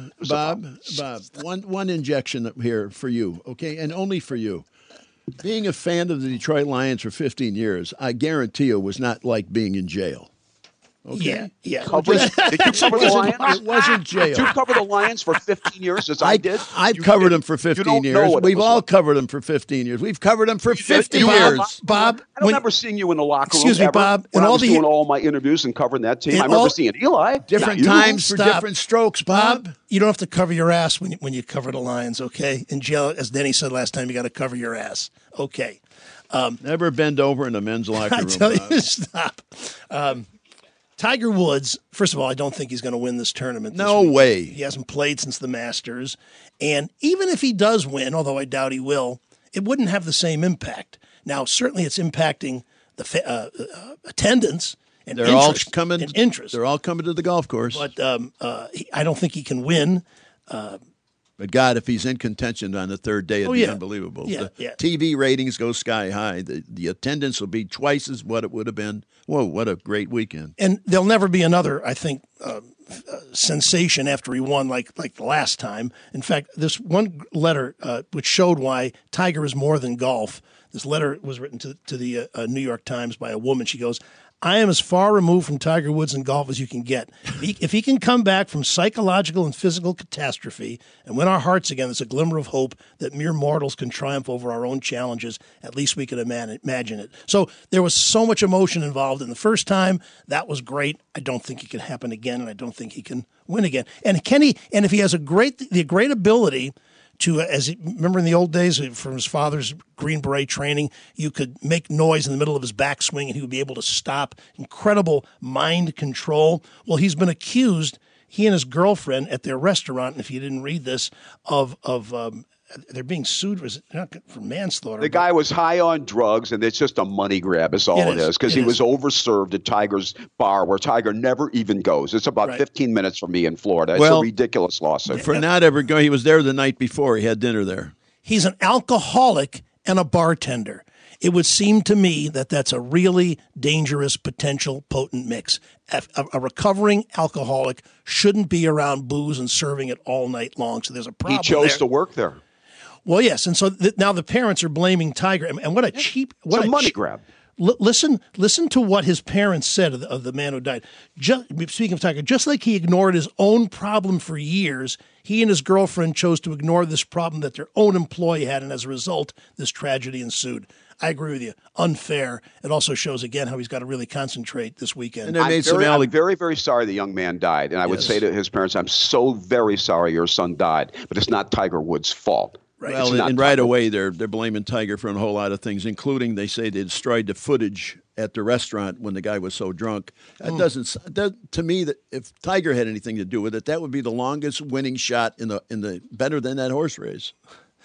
One injection here for you, okay, and only for you. Being a fan of the Detroit Lions for 15 years, I guarantee you, was not like being in jail. Okay. Yeah. Did you cover the Lions? It wasn't jail. Did you cover the Lions for 15 years as I did? I've covered them for 15 years. We've all covered them for 15 years. We've covered them for 50 years. Bob, I don't remember seeing you in the locker room. Excuse me, Bob. When I was doing all my interviews and covering that team, I remember seeing Eli. Different times for different strokes, Bob. You don't have to cover your ass when you cover the Lions, okay? In jail, as Denny said last time, you got to cover your ass. Okay. Never bend over in a men's locker room. I tell you, stop. Tiger Woods, first of all, I don't think he's going to win this tournament. No way. He hasn't played since the Masters. And even if he does win, although I doubt he will, it wouldn't have the same impact. Now, certainly it's impacting the attendance and interest. They're all coming to the golf course. But I don't think he can win. But, God, if he's in contention on the third day, it'd be unbelievable. The TV ratings go sky high. The attendance will be twice as what it would have been. Whoa, what a great weekend. And there'll never be another, I think, sensation after he won like the last time. In fact, this one letter which showed why Tiger is more than golf, this letter was written to the New York Times by a woman. She goes, I am as far removed from Tiger Woods and golf as you can get. If he can come back from psychological and physical catastrophe and win our hearts again, there's a glimmer of hope that mere mortals can triumph over our own challenges. At least we can imagine it. So there was so much emotion involved in the first time. That was great. I don't think it can happen again, and I don't think he can win again. And if he has the great ability remember in the old days from his father's Green Beret training, you could make noise in the middle of his backswing and he would be able to stop. Incredible mind control. Well, he's been accused, he and his girlfriend at their restaurant, and if you didn't read this, of they're being sued for manslaughter. The guy was high on drugs, and it's just a money grab is all it is, because he was overserved at Tiger's bar, where Tiger never even goes. It's about 15 minutes from me in Florida. It's a ridiculous lawsuit. For not ever going, he was there the night before. He had dinner there. He's an alcoholic and a bartender. It would seem to me that that's a really dangerous, potential, potent mix. A recovering alcoholic shouldn't be around booze and serving it all night long, so there's a problem. He chose to work there. Well, yes, and so now the parents are blaming Tiger, and what a cheap, it's a money grab. Listen to what his parents said of the man who died. Speaking of Tiger, just like he ignored his own problem for years, he and his girlfriend chose to ignore this problem that their own employee had, and as a result, this tragedy ensued. I agree with you. Unfair. It also shows, again, how he's got to really concentrate this weekend. I'm very, very sorry the young man died, and I would say to his parents, I'm so very sorry your son died, but it's not Tiger Woods' fault. Right. Well, and right away they're blaming Tiger for a whole lot of things, including they say they destroyed the footage at the restaurant when the guy was so drunk. That to me, that if Tiger had anything to do with it, that would be the longest winning shot in the better than that horse race.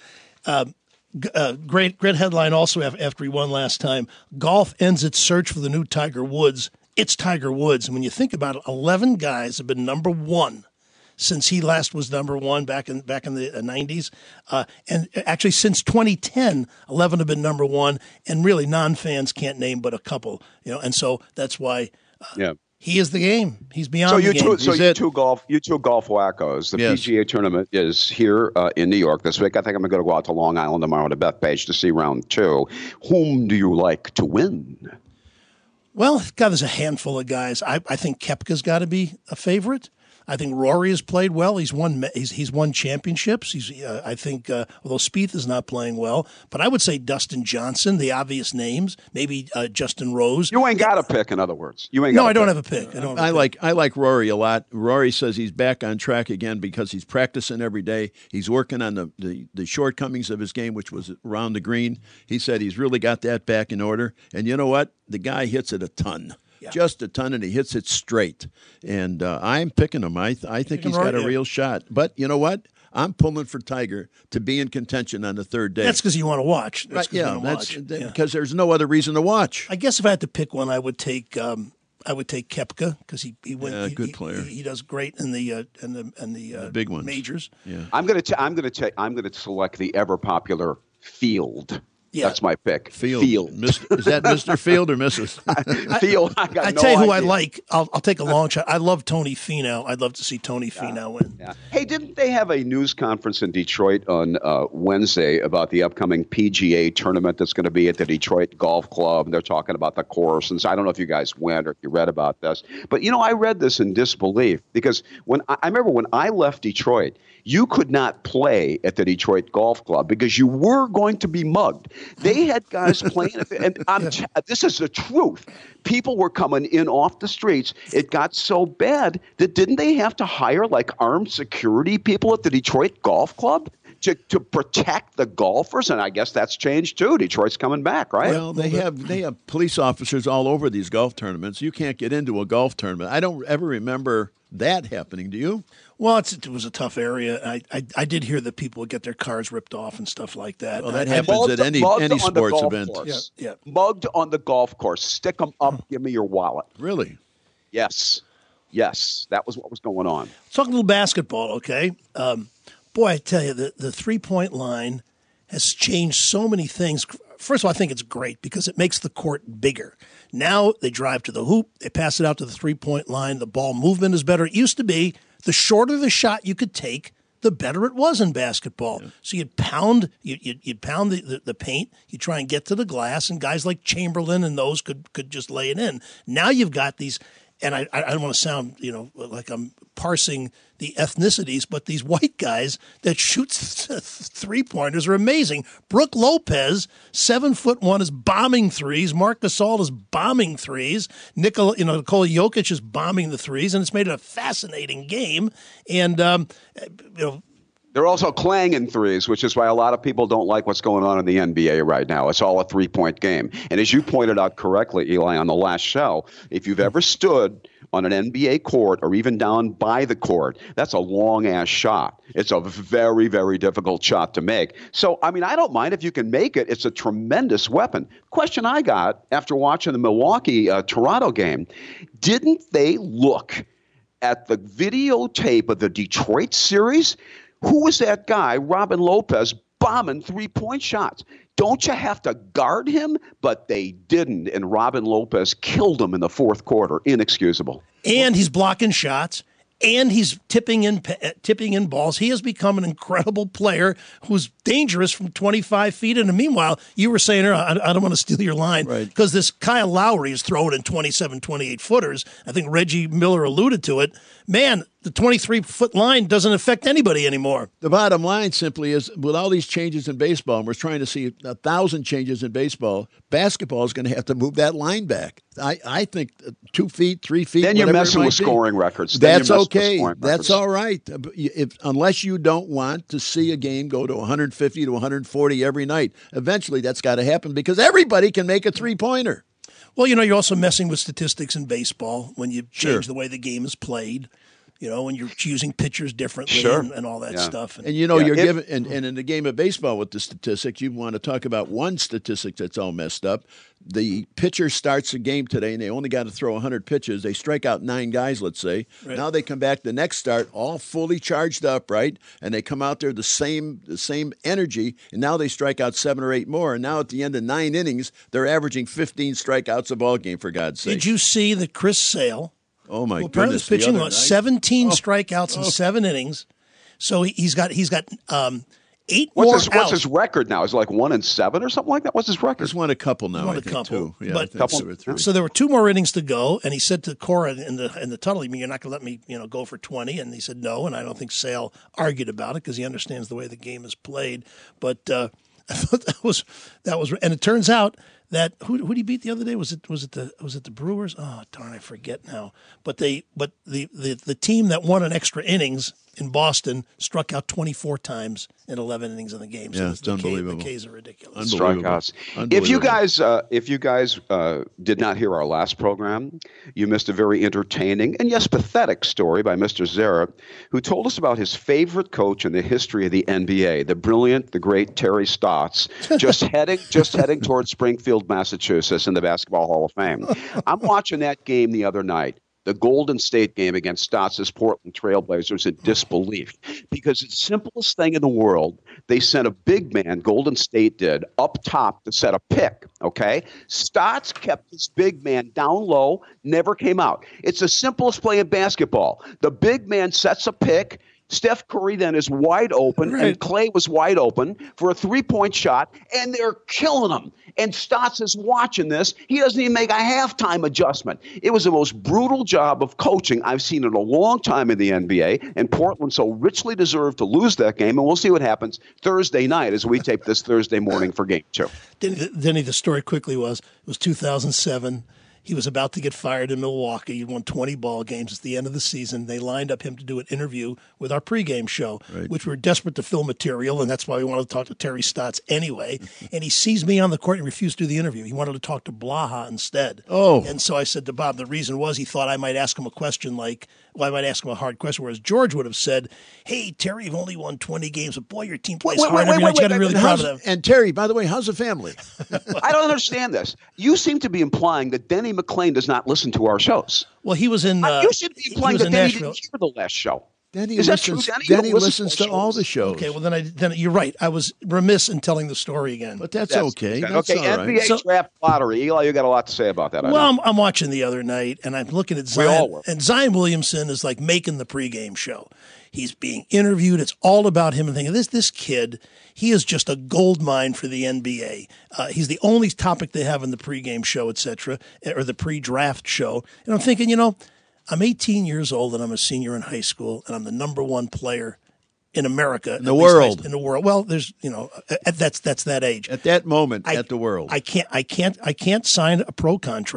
Great headline also after he won last time. Golf ends its search for the new Tiger Woods. It's Tiger Woods, and when you think about it, 11 guys have been number one since he last was number one back in the 90s. And actually since 2010, 11 have been number one, and really non-fans can't name but a couple, and so that's why he is the game. He's beyond the game. So you two golf wackos. The PGA tournament is here in New York this week. I think I'm going to go out to Long Island tomorrow to Bethpage to see round 2. Whom do you like to win? Well, God, there's a handful of guys. I think Koepka's got to be a favorite. I think Rory has played well. He's won championships. I think although Spieth is not playing well, but I would say Dustin Johnson, the obvious names. Maybe Justin Rose. You ain't got a pick, in other words. I don't have a pick. I like Rory a lot. Rory says he's back on track again because he's practicing every day. He's working on the shortcomings of his game, which was around the green. He said he's really got that back in order. And you know what? The guy hits it a ton. Yeah. Just a ton, and he hits it straight. And I'm picking him. I think he's got a real shot. But you know what? I'm pulling for Tiger to be in contention on the third day. That's because you want to watch. Because there's no other reason to watch. I guess if I had to pick one, I would take Koepka because he went. Good player. He does great in the big ones. Majors. Yeah. I'm going to select the ever popular Field. Yeah. That's my pick. Field. Is that Mr. Field or Mrs.? Field. I tell you who I like. I'll take a long shot. I love Tony Finau. I'd love to see Tony Finau win. Yeah. Hey, didn't they have a news conference in Detroit on Wednesday about the upcoming PGA tournament that's going to be at the Detroit Golf Club? And they're talking about the course. And so I don't know if you guys went or if you read about this. But, I read this in disbelief because I remember when I left Detroit, you could not play at the Detroit Golf Club because you were going to be mugged. They had guys playing, and this is the truth. People were coming in off the streets. It got so bad that didn't they have to hire like armed security people at the Detroit Golf Club to protect the golfers? And I guess that's changed too. Detroit's coming back, right? Well, they have police officers all over these golf tournaments. You can't get into a golf tournament. I don't ever remember that happening. Do you? Well, it was a tough area. I did hear that people would get their cars ripped off and stuff like that. Well, that happens at any sports event. Yeah. Mugged on the golf course. Stick them up. Give me your wallet. Really? Yes. That was what was going on. Let's talk a little basketball, okay? Boy, I tell you, the three-point line has changed so many things. First of all, I think it's great because it makes the court bigger. Now they drive to the hoop. They pass it out to the three-point line. The ball movement is better. It used to be the shorter the shot you could take, the better it was in basketball. Yeah. So you'd pound the paint. You try and get to the glass, and guys like Chamberlain and those could just lay it in. Now you've got these, and I don't want to sound like I'm parsing the ethnicities, but these white guys that shoot three-pointers are amazing. Brooke Lopez, 7'1", is bombing threes. Marc Gasol is bombing threes. Nikola Jokic is bombing the threes, and it's made it a fascinating game. And the They're also clanging threes, which is why a lot of people don't like what's going on in the NBA right now. It's all a three-point game. And as you pointed out correctly, Eli, on the last show, if you've ever stood on an NBA court or even down by the court, that's a long-ass shot. It's a very, very difficult shot to make. So, I mean, I don't mind if you can make it. It's a tremendous weapon. Question I got after watching the Milwaukee-Toronto game, didn't they look at the videotape of the Detroit series? Who was that guy, Robin Lopez, bombing three-point shots? Don't you have to guard him? But they didn't, and Robin Lopez killed him in the fourth quarter. Inexcusable. And he's blocking shots, and he's tipping in balls. He has become an incredible player who's dangerous from 25 feet. And meanwhile, you were saying, I don't want to steal your line, because this Kyle Lowry is throwing in 27, 28-footers. I think Reggie Miller alluded to it. Man, the 23-foot line doesn't affect anybody anymore. The bottom line simply is, with all these changes in baseball, and we're trying to see 1,000 changes in baseball, basketball is going to have to move that line back. I think 2 feet, 3 feet. Then you're messing with scoring records. That's okay. That's all right. Unless you don't want to see a game go to 150 to 140 every night, eventually that's got to happen because everybody can make a three-pointer. Well, you're also messing with statistics in baseball when you change the way the game is played. When you're choosing pitchers differently and all that stuff. And you're given, and in the game of baseball with the statistics, you want to talk about one statistic that's all messed up. The pitcher starts a game today, and they only got to throw 100 pitches. They strike out 9 guys, let's say. Right. Now they come back the next start, all fully charged up, right? And they come out there the same energy, and now they strike out 7 or 8 more. And now at the end of 9 innings, they're averaging 15 strikeouts a ball game, for God's sake. Did you see that Chris Sale? Oh my goodness! Pitching 17 strikeouts in 7 innings, so he's got 8 more outs. What's his record now? Is it like 1-7 or something like that? What's his record? He's won a couple now. I think, too. Yeah, but so there were 2 more innings to go, and he said to Cora in the tunnel, "You mean you're not going to let me go for 20?" And he said no, and I don't think Sale argued about it because he understands the way the game is played. But I thought that was, and it turns out that who did he beat the other day? Was it the Brewers? Oh darn, I forget now. But the team that won an extra innings in Boston struck out 24 times in 11 innings in the game. So it's unbelievable. The K's are ridiculous. Strikeouts. If you guys did not hear our last program, you missed a very entertaining and yes, pathetic story by Mr. Zara, who told us about his favorite coach in the history of the NBA, the brilliant, the great Terry Stotts, just heading towards Springfield, Massachusetts, in the Basketball Hall of Fame. I'm watching that game the other night, the Golden State game against Stotts' Portland Trailblazers, in disbelief, because it's the simplest thing in the world. They sent a big man, Golden State did, up top to set a pick, okay? Stotts kept his big man down low, never came out. It's the simplest play in basketball. The big man sets a pick. Steph Curry then is wide open, and Clay was wide open for a three-point shot, and they're killing him. And Stotts is watching this. He doesn't even make a halftime adjustment. It was the most brutal job of coaching I've seen in a long time in the NBA, and Portland so richly deserved to lose that game, and we'll see what happens Thursday night as we tape this Thursday morning for Game 2. Denny, the story quickly was, it was 2007. He was about to get fired in Milwaukee. He won 20 ball games. It's the end of the season. They lined up him to do an interview with our pregame show, which we were desperate to fill material, and that's why we wanted to talk to Terry Stotts anyway. And he sees me on the court and refused to do the interview. He wanted to talk to Blaha instead. Oh. And so I said to Bob, the reason was he thought I might ask him a question like, I might ask him a hard question, whereas George would have said, hey, Terry, you've only won 20 games, but boy, your team plays hard every night. You got to be really proud of them. And Terry, by the way, how's the family? I don't understand this. You seem to be implying that Denny McClain does not listen to our shows. Well, he was in you should be implying that Denny didn't hear the last show. Denny Is that true, Denny? Denny listens to all the shows. Okay, well, then you're right. I was remiss in telling the story again. But that's okay. That's okay, all right. NBA draft lottery. Eli, you got a lot to say about that. Well, I'm watching the other night, and I'm looking at Zion. And Zion Williamson is like making the pregame show. He's being interviewed. It's all about him. And thinking, this kid, he is just a gold mine for the NBA. He's the only topic they have in the pregame show, et cetera, or the pre-draft show. And I'm thinking, I'm 18 years old and I'm a senior in high school and I'm the number 1 player in America. In the world. In the world. Well, there's, that's that age. At that moment, at the world. I can't sign a pro contract.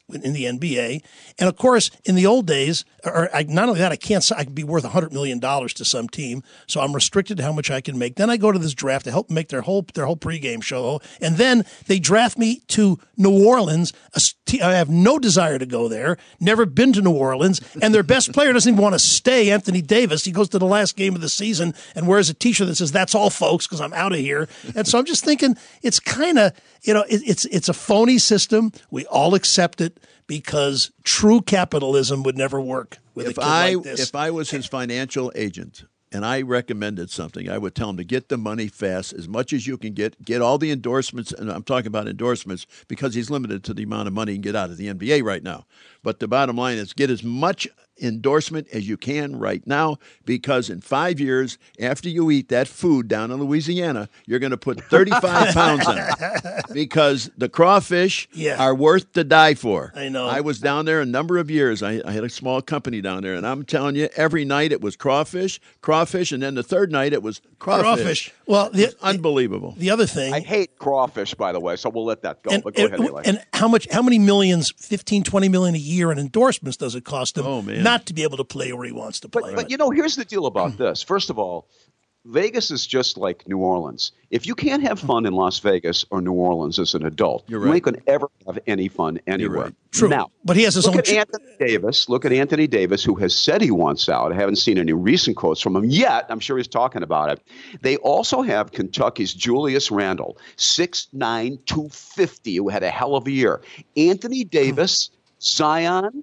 in the NBA. And of course, in the old days, not only that, I could be worth $100 million to some team. So I'm restricted to how much I can make. Then I go to this draft to help make their whole pregame show. And then they draft me to New Orleans. I have no desire to go there. Never been to New Orleans. And their best player doesn't even want to stay, Anthony Davis. He goes to the last game of the season and wears a T-shirt that says, "That's all, folks, because I'm out of here." And so I'm just thinking it's kind of, it's a phony system. We all accept it because true capitalism would never work with a kid like this. If I was his financial agent and I recommended something, I would tell him to get the money fast, as much as you can get all the endorsements, and I'm talking about endorsements because he's limited to the amount of money he can get out of the NBA right now. But the bottom line is get as much endorsement as you can right now, because in 5 years, after you eat that food down in Louisiana, you're going to put 35 pounds on it, because the crawfish are worth to die for. I know. I was down there a number of years. I had a small company down there, and I'm telling you, every night it was crawfish, and then the third night it was crawfish. Well, unbelievable. The other thing, I hate crawfish, by the way, so we'll let that go. But go ahead, Eli. And how many millions, 15, 20 million a year in endorsements does it cost him? Oh, man. Not to be able to play where he wants to play. But here's the deal about this. First of all, Vegas is just like New Orleans. If you can't have fun in Las Vegas or New Orleans as an adult, you ain't going to ever have any fun anywhere. Right. True. Now, but he has his own. Look at Anthony Davis, who has said he wants out. I haven't seen any recent quotes from him yet. I'm sure he's talking about it. They also have Kentucky's Julius Randle, 6'9", 250, who had a hell of a year. Anthony Davis, Zion,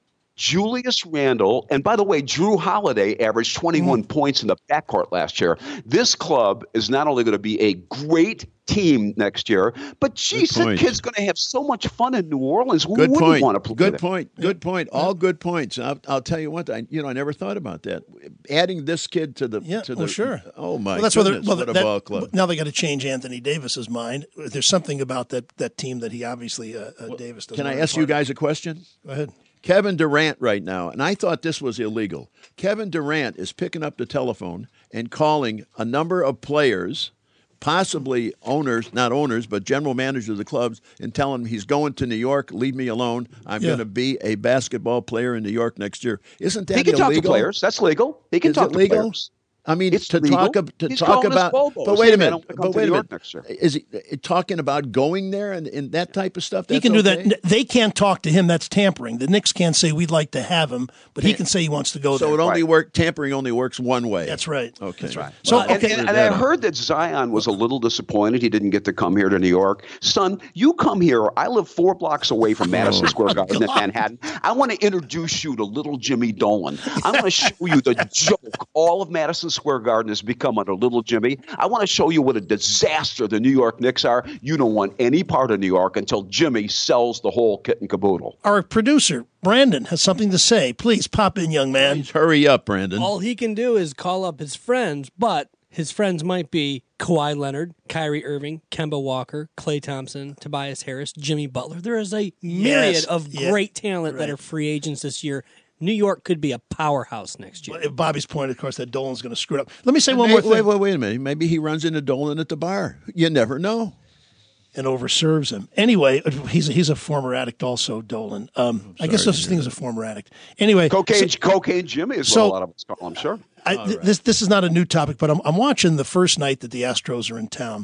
Julius Randle, and by the way, Drew Holiday averaged 21 points in the backcourt last year. This club is not only going to be a great team next year, but geez, that kid's going to have so much fun in New Orleans. Who wouldn't want to play Good there? point. Good point. All good points. I'll tell you what. I never thought about that. Adding this kid to the sure. Oh my that's goodness! what a ball club. Now they got to change Anthony Davis's mind. There's something about that team that he obviously Davis doesn't. Can I ask you guys a question? Go ahead. Kevin Durant right now, and I thought this was illegal. Kevin Durant is picking up the telephone and calling a number of players, possibly owners, not owners, but general managers of the clubs, and telling them he's going to New York, leave me alone. I'm going to be a basketball player in New York next year. Isn't that illegal? He can talk to players. That's legal. He can talk to players. I mean, it's to legal. talk about. But wait a minute. Next year. Is he talking about going there and that type of stuff? He can do that. They can't talk to him. That's tampering. The Knicks can't say we'd like to have him, but he can say he wants to go there. So it only tampering only works one way. That's right. Okay. That's right. So and I heard that Zion was a little disappointed he didn't get to come here to New York. Son, you come here. I live 4 blocks away from Madison Square Garden in Manhattan. I want to introduce you to little Jimmy Dolan. I want to show you the joke all of Madison Square Garden has become under little Jimmy. I want to show you what a disaster the New York Knicks are. You don't want any part of New York until Jimmy sells the whole kit and caboodle. Our producer, Brandon, has something to say. Please pop in, young man. Please hurry up, Brandon. All he can do is call up his friends, but his friends might be Kawhi Leonard, Kyrie Irving, Kemba Walker, Klay Thompson, Tobias Harris, Jimmy Butler. There is a myriad of great talent that are free agents this year. New York could be a powerhouse next year. Bobby's point, of course, that Dolan's going to screw it up. Let me say one more thing. Wait a minute. Maybe he runs into Dolan at the bar. You never know. And overserves him. Anyway, he's a former addict also, Dolan. I guess no such thing as a former addict. Anyway. Cocaine Jimmy is what a lot of us call him, sure. This is not a new topic, but I'm watching the first night that the Astros are in town.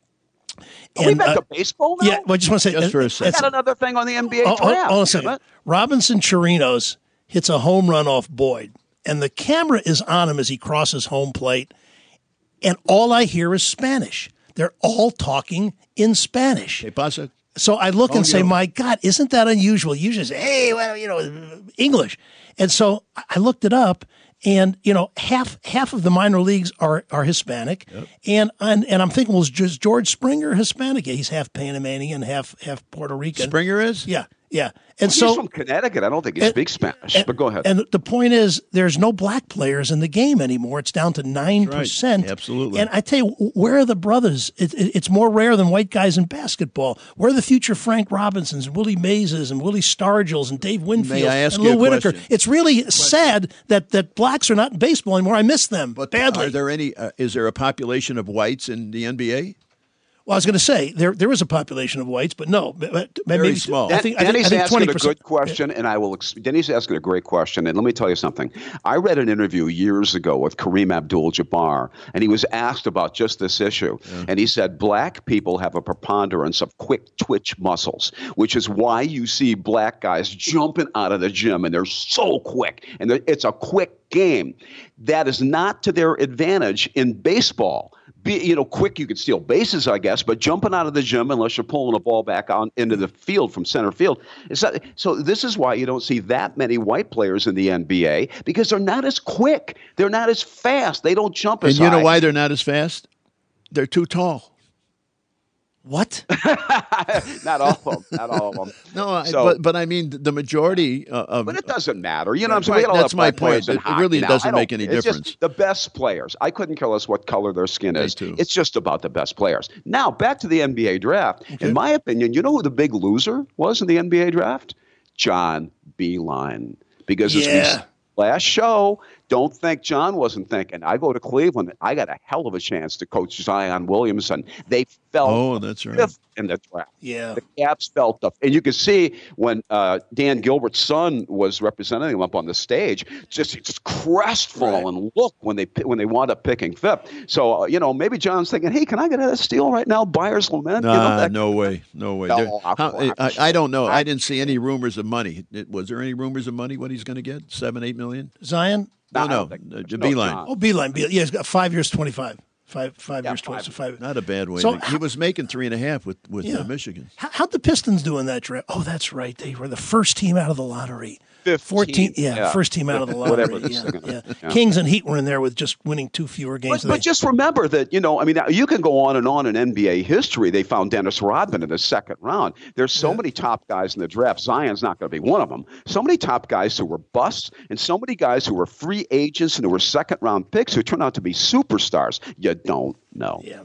Are we back to baseball now? Yeah, but I just want to say. Just for a second. I got another thing on the NBA draft. Hold on a second. Robinson Chirinos hits a home run off Boyd, and the camera is on him as he crosses home plate, and all I hear is Spanish. They're all talking in Spanish. ¿Qué pasa? So I look and say, my God, isn't that unusual? You just say, hey, well, English. And so I looked it up, and half of the minor leagues are Hispanic, and I'm thinking, well, is George Springer Hispanic? Yeah, he's half Panamanian, half Puerto Rican. Springer is? Yeah. And he's from Connecticut. I don't think he speaks Spanish, but go ahead. And the point is, there's no black players in the game anymore. It's down to 9%. Right. Absolutely. And I tell you, where are the brothers? It's more rare than white guys in basketball. Where are the future Frank Robinsons and Willie Mazes and Willie Stargels and Dave Winfield May I ask and you Lou a Whitaker? question? It's really sad that blacks are not in baseball anymore. I miss them badly. Are there any? Is there a population of whites in the NBA? Well, I was going to say there is a population of whites, but no, Very small. I think Denny's asking 20%. a good question, and Denny's asking a great question. And let me tell you something. I read an interview years ago with Kareem Abdul-Jabbar, and he was asked about just this issue, and he said black people have a preponderance of quick twitch muscles, which is why you see black guys jumping out of the gym, and they're so quick, and it's a quick game. That is not to their advantage in baseball. Quick, you could steal bases, I guess, but jumping out of the gym, unless you're pulling a ball back on into the field from center field. So this is why you don't see that many white players in the NBA, because they're not as quick. They're not as fast. They don't jump as high. And you know why they're not as fast? They're too tall. What? Not all of them. Not all of them. No, but I mean the majority of. But it doesn't matter. You know what I'm saying? Right, that's my point. It really doesn't make any it's difference. Just the best players. I couldn't care less what color their skin is. too. It's just about the best players. Now, back to the NBA draft. Okay. In my opinion, you know who the big loser was in the NBA draft? John Beilein. Because as we said last show, don't think John wasn't thinking. I go to Cleveland. I got a hell of a chance to coach Zion Williamson. They fell that's right. fifth in the draft. Yeah. The Caps felt tough. And you could see when Dan Gilbert's son was representing him up on the stage, just crestfallen look when they wound up picking fifth. So, maybe John's thinking, hey, can I get a steal right now? Buyer's lament? No way. No, I don't know. I didn't see any rumors of money. Was there any rumors of money, what he's going to get? 7-8 million? Zion? No. Beilein. Oh, Beilein. Yeah, he's got 5 years, 25. Five years, 25. Not a bad way. So he was making 3.5 with Michigan. How'd the Pistons do in that draft? Oh, that's right. They were the first team out of the lottery. 14. First team out of the lottery. Whatever. Kings and Heat were in there with just winning 2 fewer games. But just remember that, you can go on in NBA history. They found Dennis Rodman in the second round. There's so many top guys in the draft. Zion's not going to be one of them. So many top guys who were busts and so many guys who were free agents and who were second-round picks who turned out to be superstars. You don't know. Yeah.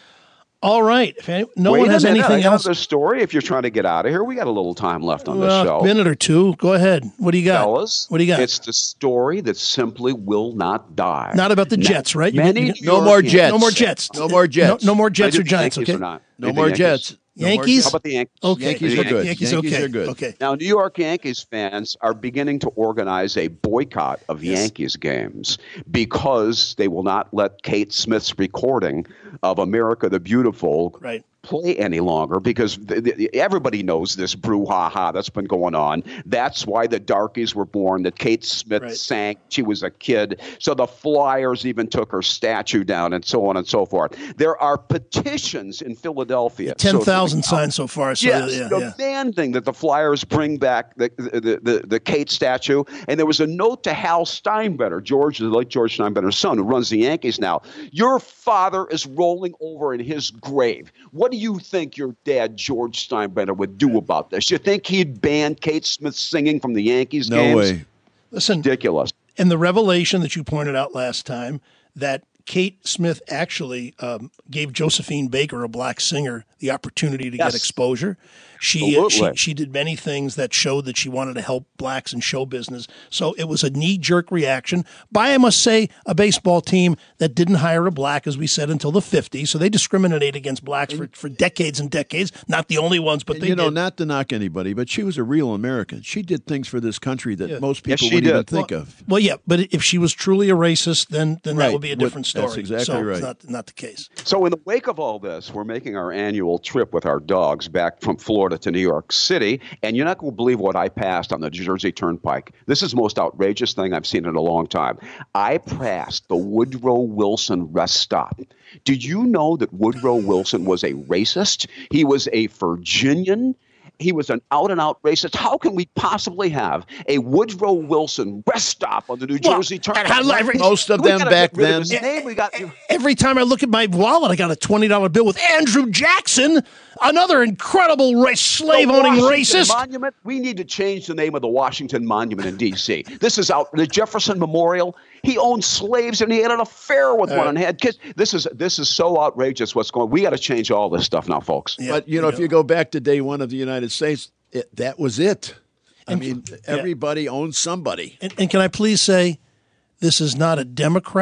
All right. If no one has anything else. Another story. If you're trying to get out of here, we got a little time left on this show. A minute or two. Go ahead. What do you got? Fellas, what do you got? It's the story that simply will not die. Not about the Jets, right? No more Jets. No more Jets. No more Jets. No more Jets or Giants, okay? No more Jets. Yankees? How about the Yankees? Okay. Yankees are good. Yankees are good. Okay. Now, New York Yankees fans are beginning to organize a boycott of Yankees games because they will not let Kate Smith's recording of America the Beautiful play any longer because everybody knows this brouhaha that's been going on. That's why the Darkies were born, that Kate Smith sang. She was a kid. So the Flyers even took her statue down and so on and so forth. There are petitions in Philadelphia. 10,000 signed so far. So demanding that the Flyers bring back the Kate statue. And there was a note to Hal Steinbrenner, the late George Steinbrenner's son, who runs the Yankees now. Your father is rolling over in his grave. What do you think your dad, George Steinbrenner, would do about this? You think he'd ban Kate Smith singing from the Yankees games? No way. Listen, ridiculous. And the revelation that you pointed out last time that Kate Smith actually gave Josephine Baker, a black singer, the opportunity to get exposure. She did many things that showed that she wanted to help blacks in show business. So it was a knee-jerk reaction by, I must say, a baseball team that didn't hire a black, as we said, until the 50s. So they discriminate against blacks for decades and decades. Not the only ones, but they did. Not to knock anybody, but she was a real American. She did things for this country that most people wouldn't even think of. Well, yeah, but if she was truly a racist, then that would be a different story. That's exactly right. It's not the case. So in the wake of all this, we're making our annual trip with our dogs back from Florida to New York City, and you're not going to believe what I passed on the Jersey Turnpike. This is the most outrageous thing I've seen in a long time. I passed the Woodrow Wilson rest stop. Did you know that Woodrow Wilson was a racist? He was a Virginian. He was an out-and-out racist. How can we possibly have a Woodrow Wilson rest stop on the New Jersey Turnpike? Most of them back then. Every time I look at my wallet, I got a $20 bill with Andrew Jackson, another incredible slave-owning racist. Monument. We need to change the name of the Washington Monument in D.C. This is out. The Jefferson Memorial. He owned slaves and he had an affair with one and had kids. This is so outrageous. What's going on? We got to change all this stuff now, folks. Yeah, but if you go back to day one of the United States, that was it. I mean, everybody owns somebody. And can I please say, this is not a Democrat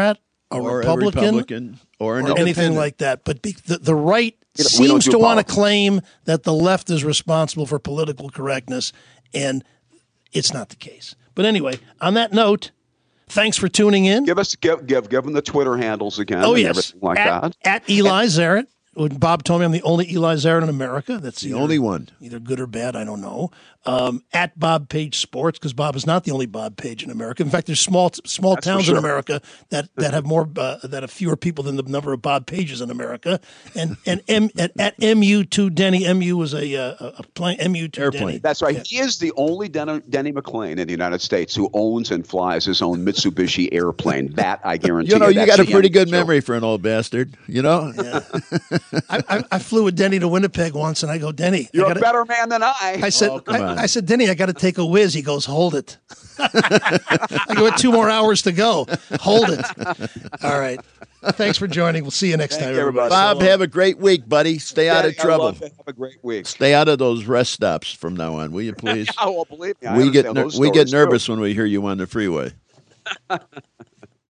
Republican or an or anything independent. like that. But the right we don't seems do to want to politics. claim that the left is responsible for political correctness, and it's not the case. But anyway, on that note, thanks for tuning in. Give them the Twitter handles again. Oh, and yes. everything like that. At Eli Zaret. When Bob told me I'm the only Eli Zaret in America. That's The only one. Either good or bad, I don't know. At Bob Page Sports, because Bob is not the only Bob Page in America. In fact, there's small towns in America that have more that have fewer people than the number of Bob Pages in America. And at MU2 Denny, MU was a plane, MU2 Airplane. Denny. That's right. He is the only Denny McClain in the United States who owns and flies his own Mitsubishi airplane. That I guarantee. You That's got a pretty him, good too. memory for an old bastard. Yeah. I flew with Denny to Winnipeg once, and I go, Denny, You're a better man than I. I said, Oh, come on. I said, Denny, I got to take a whiz. He goes, hold it. I go, 2 more hours to go. Hold it. All right. Thanks for joining. We'll see you next time, everybody. Bob, have a great week, buddy. Stay out of Denny, I trouble. love to have a great week. Stay out of those rest stops from now on, will you please? Oh, well, believe me, I we get understand those we get stories, nervous when we hear you on the freeway.